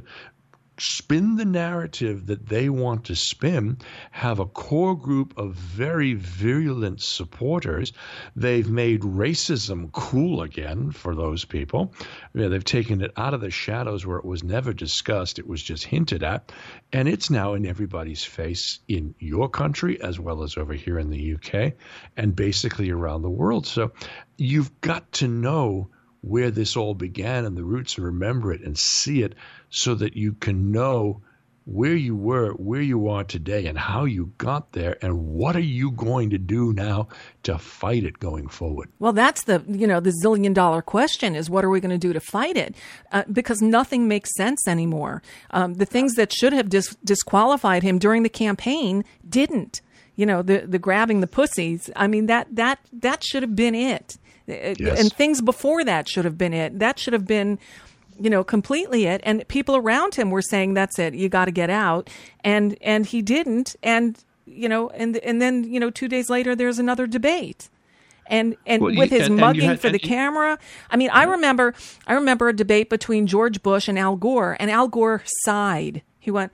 spin the narrative that they want to spin, have a core group of very virulent supporters. They've made racism cool again for those people. You know, they've taken it out of the shadows where it was never discussed. It was just hinted at. And it's now in everybody's face in your country as well as over here in the U K and basically around the world. So you've got to know where this all began and the roots, and remember it and see it so that you can know where you were, where you are today, and how you got there, and what are you going to do now to fight it going forward. Well, that's the, you know, the zillion dollar question is, what are we going to do to fight it? Uh, because nothing makes sense anymore. Um, the things that should have dis- disqualified him during the campaign didn't. You know, the the grabbing the pussies. I mean, that that that should have been it. Yes. And things before that should have been it. That should have been, you know, completely it. And people around him were saying, that's it, you got to get out. And and he didn't. And, you know, and and then, you know, two days later, there's another debate. And and well, with you, his and, mugging and had, for the you, camera. I mean, I remember I remember a debate between George Bush and Al Gore. And Al Gore sighed. He went...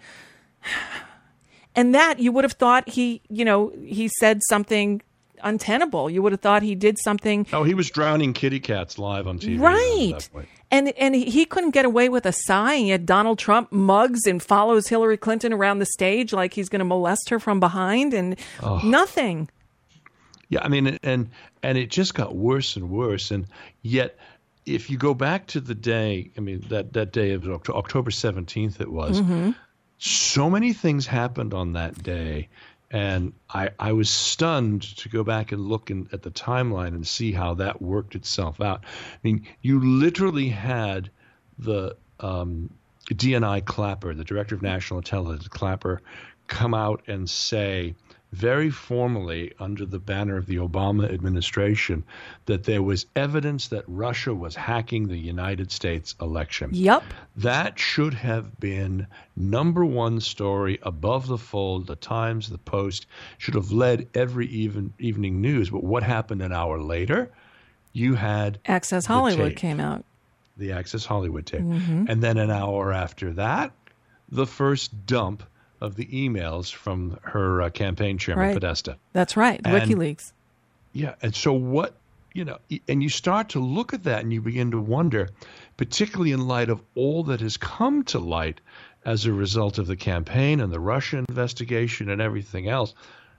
And that, you would have thought he, you know, he said something untenable. You would have thought he did something. Oh, he was drowning kitty cats live on T V. Right. And and he couldn't get away with a sigh. He had Donald Trump mugs and follows Hillary Clinton around the stage like he's going to molest her from behind, and oh. nothing. Yeah, I mean, and and it just got worse and worse. And yet, if you go back to the day, I mean, that, that day of October seventeenth it was, mm-hmm. so many things happened on that day. And I, I was stunned to go back and look in, at the timeline and see how that worked itself out. I mean, you literally had the um, D N I Clapper, the Director of National Intelligence Clapper, come out and say very formally under the banner of the Obama administration that there was evidence that Russia was hacking the United States election. Yep. That should have been number one story above the fold. The Times, the Post should have led every even, evening news. But what happened an hour later? You had Access Hollywood came out. The Access Hollywood tape. Mm-hmm. And then an hour after that, the first dump of the emails from her uh, campaign chairman, right. Podesta. That's right, and, WikiLeaks. Yeah, and so what, you know, and you start to look at that and you begin to wonder, particularly in light of all that has come to light as a result of the campaign and the Russia investigation and everything else,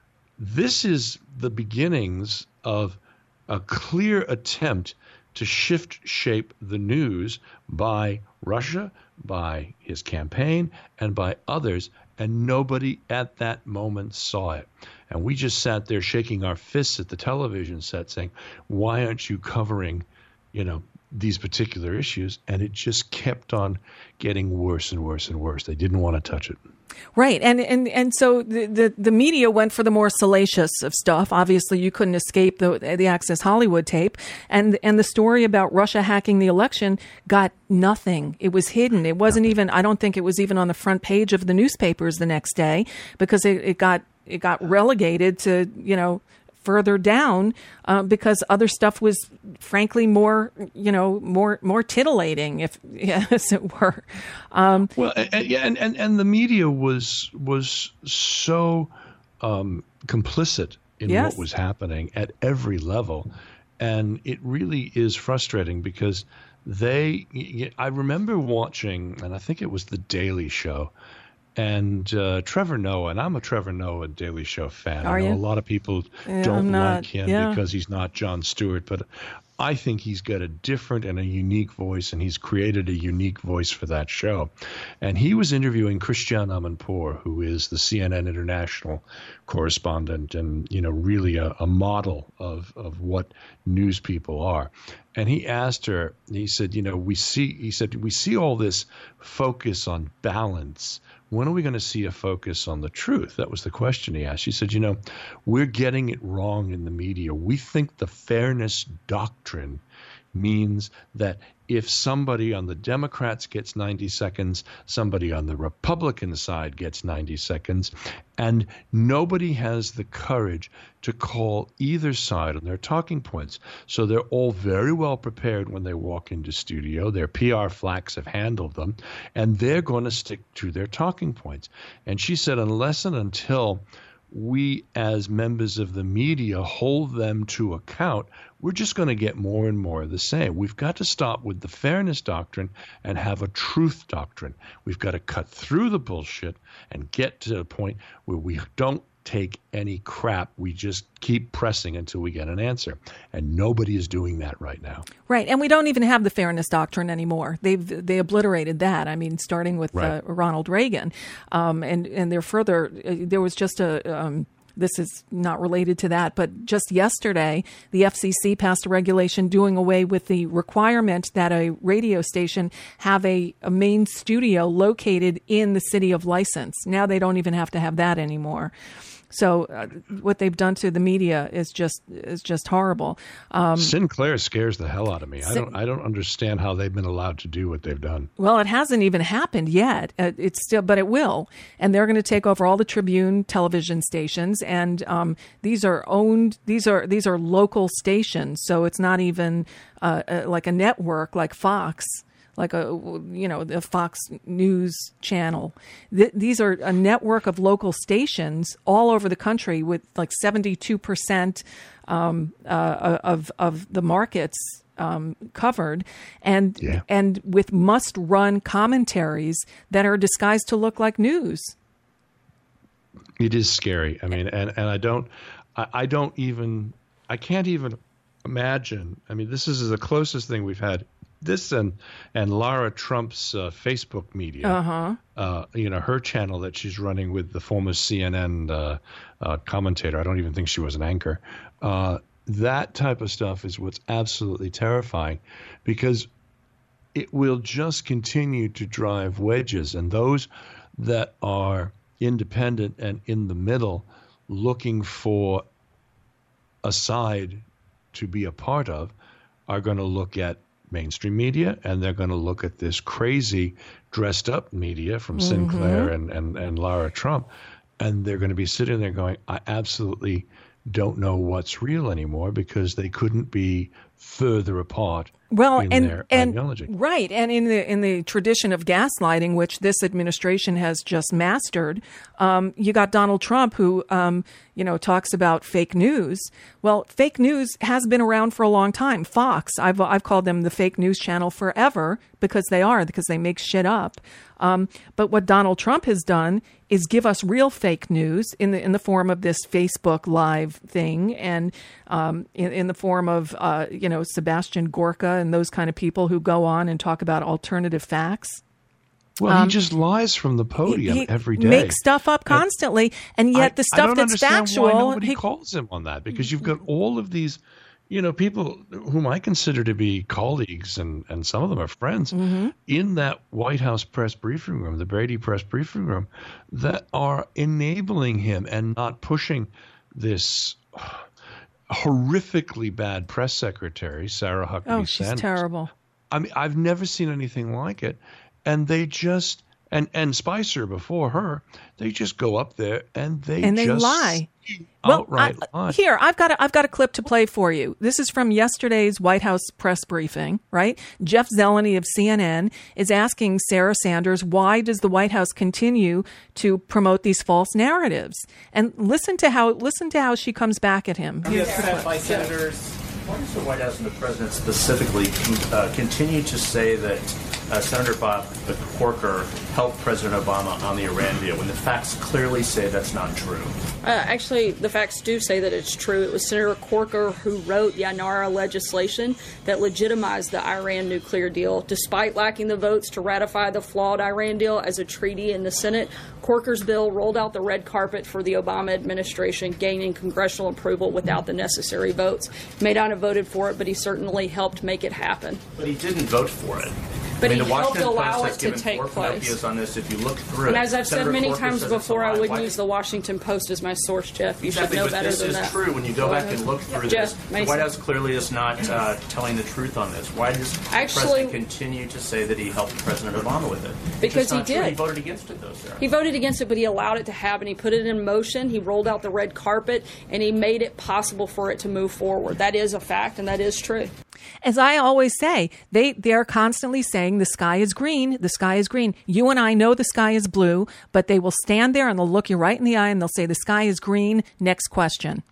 this is the beginnings of a clear attempt to shift shape the news by Russia, by his campaign, and by others, and nobody at that moment saw it. And we just sat there shaking our fists at the television set saying, why aren't you covering, you know, these particular issues? And it just kept on getting worse and worse and worse. They didn't want to touch it. Right. And and, and so the, the, the media went for the more salacious of stuff. Obviously, you couldn't escape the the Access Hollywood tape. And and the story about Russia hacking the election got nothing. It was hidden. It wasn't even, I don't think it was even on the front page of the newspapers the next day, because it, it got it got relegated to, you know, further down uh, because other stuff was, frankly, more, you know, more more titillating, if as it were. Um, well, and, yeah, and, and and the media was was so um, complicit in yes. what was happening at every level, and it really is frustrating because they. I remember watching, and I think it was The Daily Show. And uh, Trevor Noah, and I'm a Trevor Noah Daily Show fan. Are I know you? a lot of people Yeah, don't I'm not. like him Yeah. because he's not Jon Stewart, but I think he's got a different and a unique voice, and he's created a unique voice for that show. And he was interviewing Christiane Amanpour, who is the C N N International correspondent and, you know, really a, a model of, of what news people are. And he asked her, he said, you know, we see, he said, we see all this focus on balance. When are we going to see a focus on the truth? That was the question he asked. She said, you know, we're getting it wrong in the media. We think the fairness doctrine means that if somebody on the Democrats gets ninety seconds, somebody on the Republican side gets ninety seconds, and nobody has the courage to call either side on their talking points. So they're all very well prepared when they walk into studio. Their P R flacks have handled them, and they're going to stick to their talking points. And she said, unless and until we as members of the media hold them to account, we're just going to get more and more of the same. We've got to stop with the fairness doctrine and have a truth doctrine. We've got to cut through the bullshit and get to a point where we don't take any crap. We just keep pressing until we get an answer. And nobody is doing that right now. Right. And we don't even have the fairness doctrine anymore. They've they obliterated that. I mean, starting with Right. uh, Ronald Reagan. Um, and, and they're further, uh, there was just a, um, this is not related to that, but just yesterday, the F C C passed a regulation doing away with the requirement that a radio station have a, a main studio located in the city of license. Now they don't even have to have that anymore. So uh, what they've done to the media is just is just horrible. Um, Sinclair scares the hell out of me. I Sin- don't I don't understand how they've been allowed to do what they've done. Well, it hasn't even happened yet. Uh, It's still, but it will. And they're going to take over all the Tribune television stations, and um, these are owned. These are these are local stations, so it's not even uh, uh, like a network like Fox. Like a, you know, the Fox News channel. Th- these are a network of local stations all over the country with like seventy-two percent um, uh, of of the markets um, covered, and Yeah. and with must-run commentaries that are disguised to look like news. It is scary. I mean, and, and I don't, I, I don't even, I can't even imagine. I mean, this is the closest thing we've had. This and and Lara Trump's uh, Facebook media, Uh-huh. uh, you know, her channel that she's running with the former C N N uh, uh, commentator. I don't even think she was an anchor. Uh, that type of stuff is what's absolutely terrifying, because it will just continue to drive wedges, and those that are independent and in the middle, looking for a side to be a part of, are going to look at mainstream media, and they're going to look at this crazy dressed up media from Mhm. Sinclair and, and, and Lara Trump, and they're going to be sitting there going, I absolutely don't know what's real anymore, because they couldn't be further apart Well, in and their and ideology. right, and in the in the tradition of gaslighting, which this administration has just mastered, um, you got Donald Trump, who um, you know talks about fake news. Well, fake news has been around for a long time. Fox, I've I've called them the fake news channel forever, because they are, because they make shit up. Um, but what Donald Trump has done is give us real fake news in the in the form of this Facebook Live thing, and um, in, in the form of uh, you know Sebastian Gorka and those kind of people who go on and talk about alternative facts. Well, Um, he just lies from the podium he every day. makes stuff up constantly, and yet I- the I stuff don't that's understand factual. Why nobody he- calls him on that, because you've got all of these, you know, people whom I consider to be colleagues, and, and some of them are friends, Mhm. in that White House press briefing room, the Brady press briefing room, that are enabling him and not pushing this horrifically bad press secretary, Sarah Huckabee oh, she's Sanders. terrible. I mean, I've never seen anything like it. And they just And and Spicer before her, they just go up there and they and they just lie. outright well, I, lie. Here, I've got a, I've got a clip to play for you. This is from yesterday's White House press briefing, right? Jeff Zeleny of C N N is asking Sarah Sanders, why does the White House continue to promote these false narratives? And listen to how listen to how she comes back at him. Yes, by Senators, why does the White House and the President specifically uh, continue to say that uh, Senator Bob Corker helped President Obama on the Iran deal when the facts clearly say that's not true? Uh, actually, the facts do say that it's true. It was Senator Corker who wrote the INARA legislation that legitimized the Iran nuclear deal. Despite lacking the votes to ratify the flawed Iran deal as a treaty in the Senate, Corker's bill rolled out the red carpet for the Obama administration, gaining congressional approval without the necessary votes. He may not have voted for it, but he certainly helped make it happen. But he didn't vote for it. But I mean, he the helped Washington allow Post it has to given take four place. Pinocchios on this. If you look through And it, as I've Senator said many Corker times says it's a before, I lie. wouldn't Why- use the Washington Post as my source, Jeff. You Exactly, should know but better this than is that. true. When you go, Go back ahead. and look through Jeff this, Mason. the White House clearly is not uh, telling the truth on this. Why does the Actually- President continue to say that he helped President Obama with it? It's Because just he not true. did. He voted against it, though, Sarah. He voted against it, but he allowed it to happen. He put it in motion. He rolled out the red carpet, and he made it possible for it to move forward. That is a fact, and that is true. As I always say, they, they're constantly saying the sky is green, the sky is green. You and I know the sky is blue, but they will stand there and they'll look you right in the eye and they'll say the sky is green. Next question.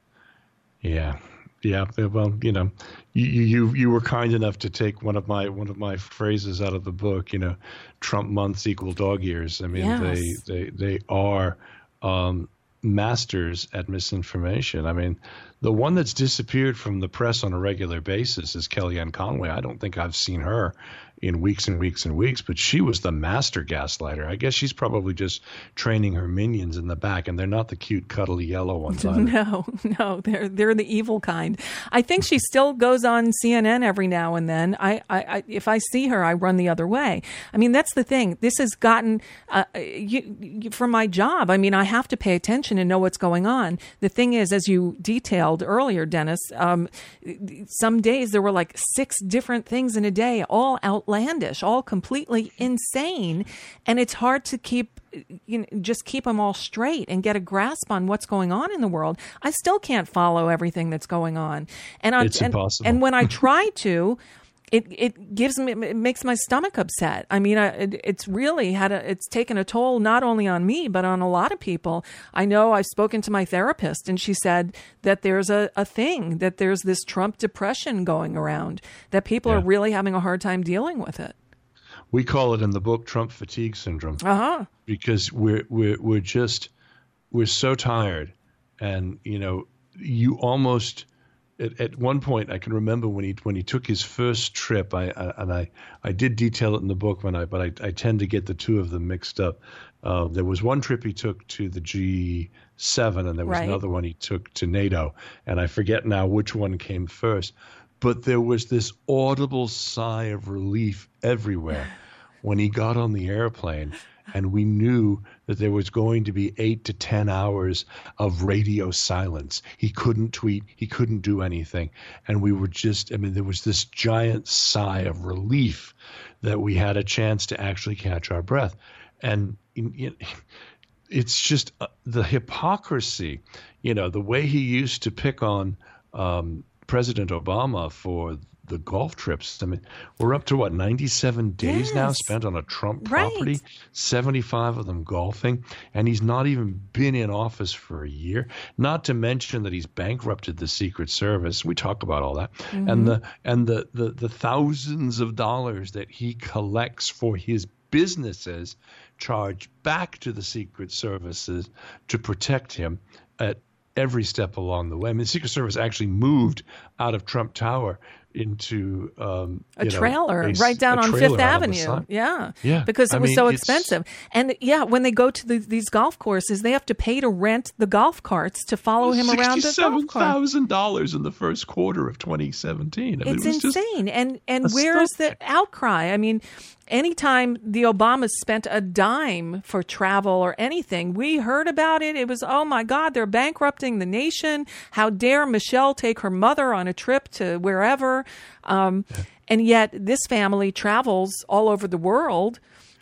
Yeah, yeah. Well, you know, you you you were kind enough to take one of my one of my phrases out of the book. You know, Trump months equal dog years. I mean, Yes. they they they are um, masters at misinformation. I mean, the one that's disappeared from the press on a regular basis is Kellyanne Conway. I don't think I've seen her in weeks and weeks and weeks, but she was the master gaslighter. I guess she's probably just training her minions in the back, and they're not the cute, cuddly yellow ones either. No, no, they're they're the evil kind. I think she still goes on C N N every now and then. I, I, I if I see her, I run the other way. I mean, that's the thing. This has gotten uh, you, you, from my job. I mean, I have to pay attention and know what's going on. The thing is, as you detailed earlier, Dennis, um, some days there were like six different things in a day, all outlandish, all completely insane, and it's hard to keep. You know, just keep them all straight and get a grasp on what's going on in the world. I still can't follow everything that's going on, and I, It's and, impossible. and when I try to, it it gives me it makes my stomach upset. I mean, I, it, it's really had a it's taken a toll not only on me but on a lot of people. I know I've spoken to my therapist, and she said that there's a, a thing that there's this Trump depression going around, that people Yeah. are really having a hard time dealing with it. We call it in the book Trump fatigue syndrome. Uh-huh. Because we're we're we're just we're so tired, and you know, you almost at, at one point I can remember when he when he took his first trip. I, I and I I did detail it in the book when I but I, I tend to get the two of them mixed up. Uh, there was one trip he took to the G seven, and there was Right. another one he took to NATO, and I forget now which one came first. But there was this audible sigh of relief everywhere when he got on the airplane, and we knew that there was going to be eight to ten hours of radio silence. He couldn't tweet. He couldn't do anything. And we were just, I mean, there was this giant sigh of relief that we had a chance to actually catch our breath. And you know, it's just uh, the hypocrisy, you know, the way he used to pick on um, President Obama for the golf trips. I mean, we're up to what, ninety-seven days Yes. now spent on a Trump Right. property, seventy-five of them golfing, and he's not even been in office for a year. Not to mention that he's bankrupted the Secret Service. We talk about all that. Mhm. And the and the, the the thousands of dollars that he collects for his businesses charged back to the Secret Services to protect him at every step along the way. I mean, the Secret Service actually moved out of Trump Tower into um, A you know, trailer a- right down a on trailer Fifth out on the Avenue. side. Yeah. Yeah. Because it I was mean, so it's- expensive. And yeah, when they go to the, these golf courses, they have to pay to rent the golf carts to follow him around the golf sixty-seven cart. thousand dollars in the first quarter of twenty seventeen. I mean, It's it was just insane. And and where's the outcry? I mean, anytime the Obamas spent a dime for travel or anything, we heard about it. It was, oh my God, they're bankrupting the nation. How dare Michelle take her mother on a trip to wherever? Um, and yet this family travels all over the world.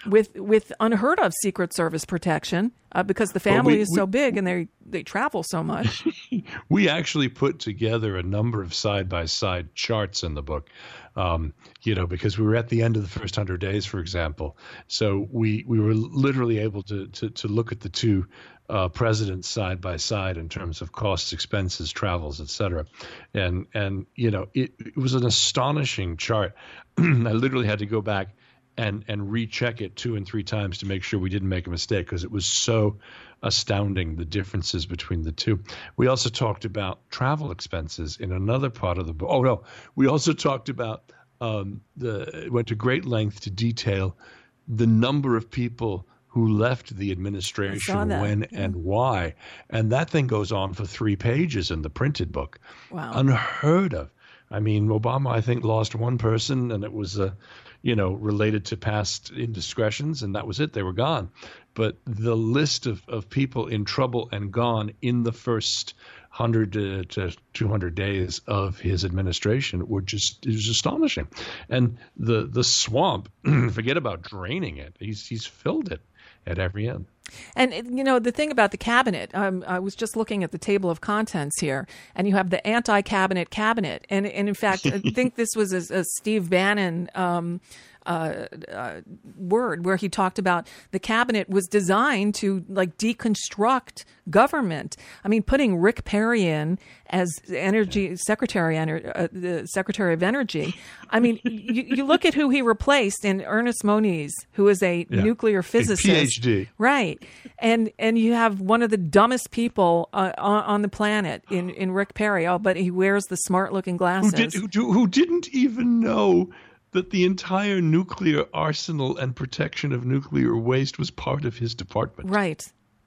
with with unheard of Secret Service protection uh, because the family well, we, is so we, big and they they travel so much. We actually put together a number of side by side charts in the book. Um, you know, because we were at the end of the first hundred days, for example. So we, we were literally able to, to, to look at the two uh, presidents side by side in terms of costs, expenses, travels, et cetera. And, and you know, it, it was an astonishing chart. I literally had to go back and, and recheck it two and three times to make sure we didn't make a mistake because it was so astounding, the differences between the two. We also talked about travel expenses in another part of the book. Oh, no. We also talked about, um, the went to great length to detail the number of people who left the administration, when yeah. and why. And that thing goes on for three pages in the printed book. Wow. Unheard of. I mean, Obama, I think, lost one person, and it was, uh, you know, related to past indiscretions, and that was it. They were gone. But the list of, of people in trouble and gone in the first one hundred to, to two hundred days of his administration were just, it was astonishing. And the the swamp, forget about draining it. He's he's filled it at every end. And, you know, the thing about the cabinet, um, I was just looking at the table of contents here, and you have the anti-cabinet cabinet. And, and in fact, I think this was a, a Steve Bannon um, uh, uh, word where he talked about the cabinet was designed to, like, deconstruct government. I mean, putting Rick Perry in as energy secretary, uh, the Secretary of Energy. I mean, you, you look at who he replaced in Ernest Moniz, who is a yeah. nuclear physicist. A PhD. Right. And and you have one of the dumbest people uh, on, on the planet in, in Rick Perry. Oh, but he wears the smart-looking glasses. Who, did, who, who didn't even know that the entire nuclear arsenal and protection of nuclear waste was part of his department. Right.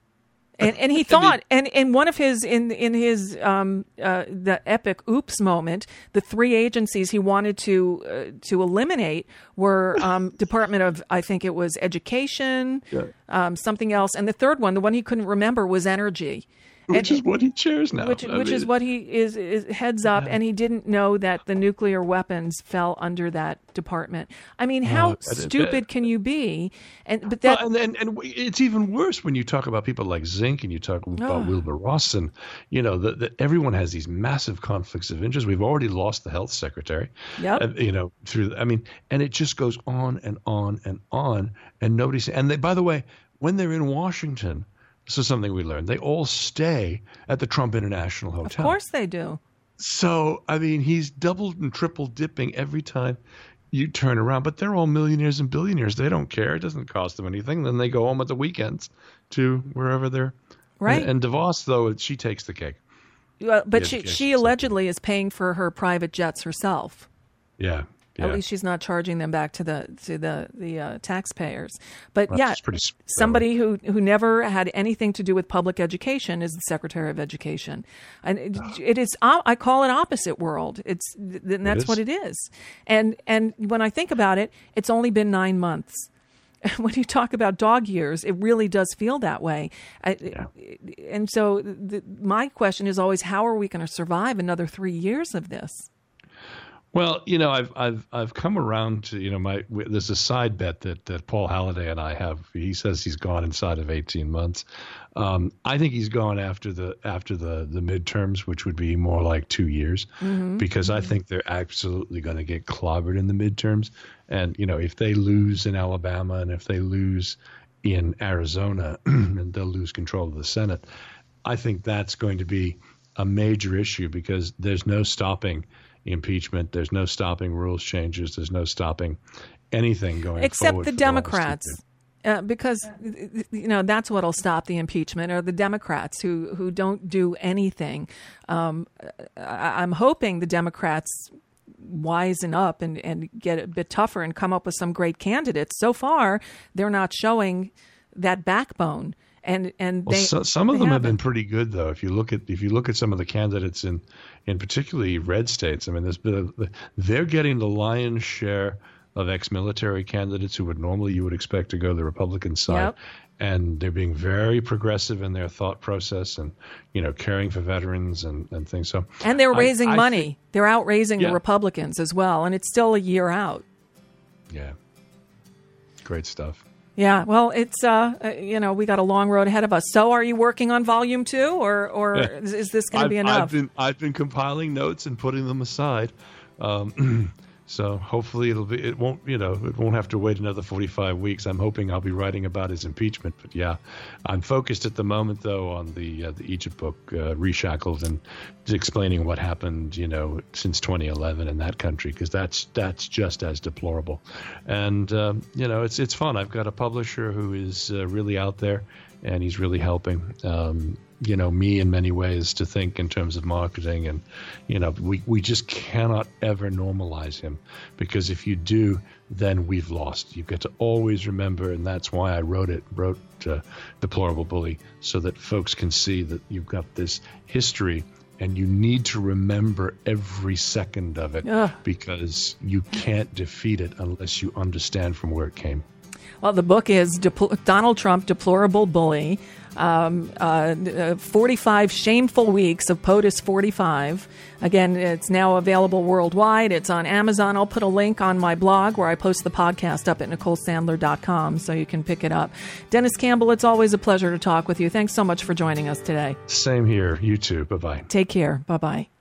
And and he thought, and in one of his in in his um uh, the epic oops moment, the three agencies he wanted to uh, to eliminate were um, Department of, I think it was Education, yeah. um, something else, and the third one, the one he couldn't remember, was Energy. Which and, is what he chairs now. Which, which is what he is, is heads up, yeah. and he didn't know that the nuclear weapons fell under that department. I mean, how oh, stupid can you be? And but that, well, and, and and it's even worse when you talk about people like Zink and you talk about oh. Wilbur Ross, and you know that, that everyone has these massive conflicts of interest. We've already lost the health secretary. Yep. Uh, you know, through I mean, and it just goes on and on and on, and nobody's. And they, by the way, when they're in Washington. This is something we learned. They all stay at the Trump International Hotel. Of course they do. So, I mean, he's doubled and triple dipping every time you turn around. But they're all millionaires and billionaires. They don't care. It doesn't cost them anything. Then they go home at the weekends to wherever they're. Right. And, and DeVos, though, she takes the cake. Well, but she, she allegedly is paying for her private jets herself. Yeah. Yeah. At least she's not charging them back to the to the the uh, taxpayers. But That's yeah, pretty somebody who, who never had anything to do with public education is the Secretary of Education, and it, it is I call it opposite world. It's and that's it what it is. And and when I think about it, it's only been nine months. When you talk about dog years, it really does feel that way. Yeah. And so the, my question is always, how are we going to survive another three years of this? Well, you know, I've I've I've come around to, you know, my there's a side bet that, that Paul Halliday and I have. He says he's gone inside of eighteen months. Um, I think he's gone after the after the, the midterms, which would be more like two years, mm-hmm. because I think they're absolutely going to get clobbered in the midterms. And, you know, if they lose in Alabama and if they lose in Arizona and they'll lose control of the Senate, I think that's going to be a major issue because there's no stopping impeachment. There's no stopping rules changes. There's no stopping anything going except forward. Except the Democrats, uh, because, you know, that's what'll stop the impeachment are the Democrats who, who don't do anything. Um, I, I'm hoping the Democrats wisen up and, and get a bit tougher and come up with some great candidates. So far, they're not showing that backbone. And and well, they, so, some of them haven't. have been pretty good, though. If you look at if you look at some of the candidates in, in particularly red states, I mean, there's been a, they're getting the lion's share of ex-military candidates who would normally you would expect to go the Republican side, yep. and they're being very progressive in their thought process and you know caring for veterans and, and things. So and they're raising I, I money. Think, they're out raising yeah. the Republicans as well, and it's still a year out. Yeah, great stuff. Yeah, well, it's, uh, uh, you know, we got a long road ahead of us. So are you working on volume two, or, or Yeah. is, is this going to be I've, enough? I've been, I've been compiling notes and putting them aside. Um, so hopefully it'll be, it won't, you know, it won't have to wait another forty-five weeks. I'm hoping I'll be writing about his impeachment. But yeah, I'm focused at the moment, though, on the uh, the Egypt book, uh, Reshackled, and explaining what happened, you know, since twenty eleven in that country, because that's that's just as deplorable. And, um, you know, it's it's fun. I've got a publisher who is uh, really out there, and he's really helping, um, you know, me in many ways to think in terms of marketing. And, you know, we, we just cannot ever normalize him, because if you do, then we've lost. You've got to always remember, and that's why I wrote it, wrote uh, Deplorable Bully, so that folks can see that you've got this history, and you need to remember every second of it, Ugh. because you can't defeat it unless you understand from where it came. Well, the book is Depl- Donald Trump, Deplorable Bully, um, uh, forty-five Shameful Weeks of POTUS forty-five. Again, it's now available worldwide. It's on Amazon. I'll put a link on my blog where I post the podcast up at Nicole Sandler dot com, so you can pick it up. Dennis Campbell, it's always a pleasure to talk with you. Thanks so much for joining us today. Same here. You too. Bye-bye. Take care. Bye-bye.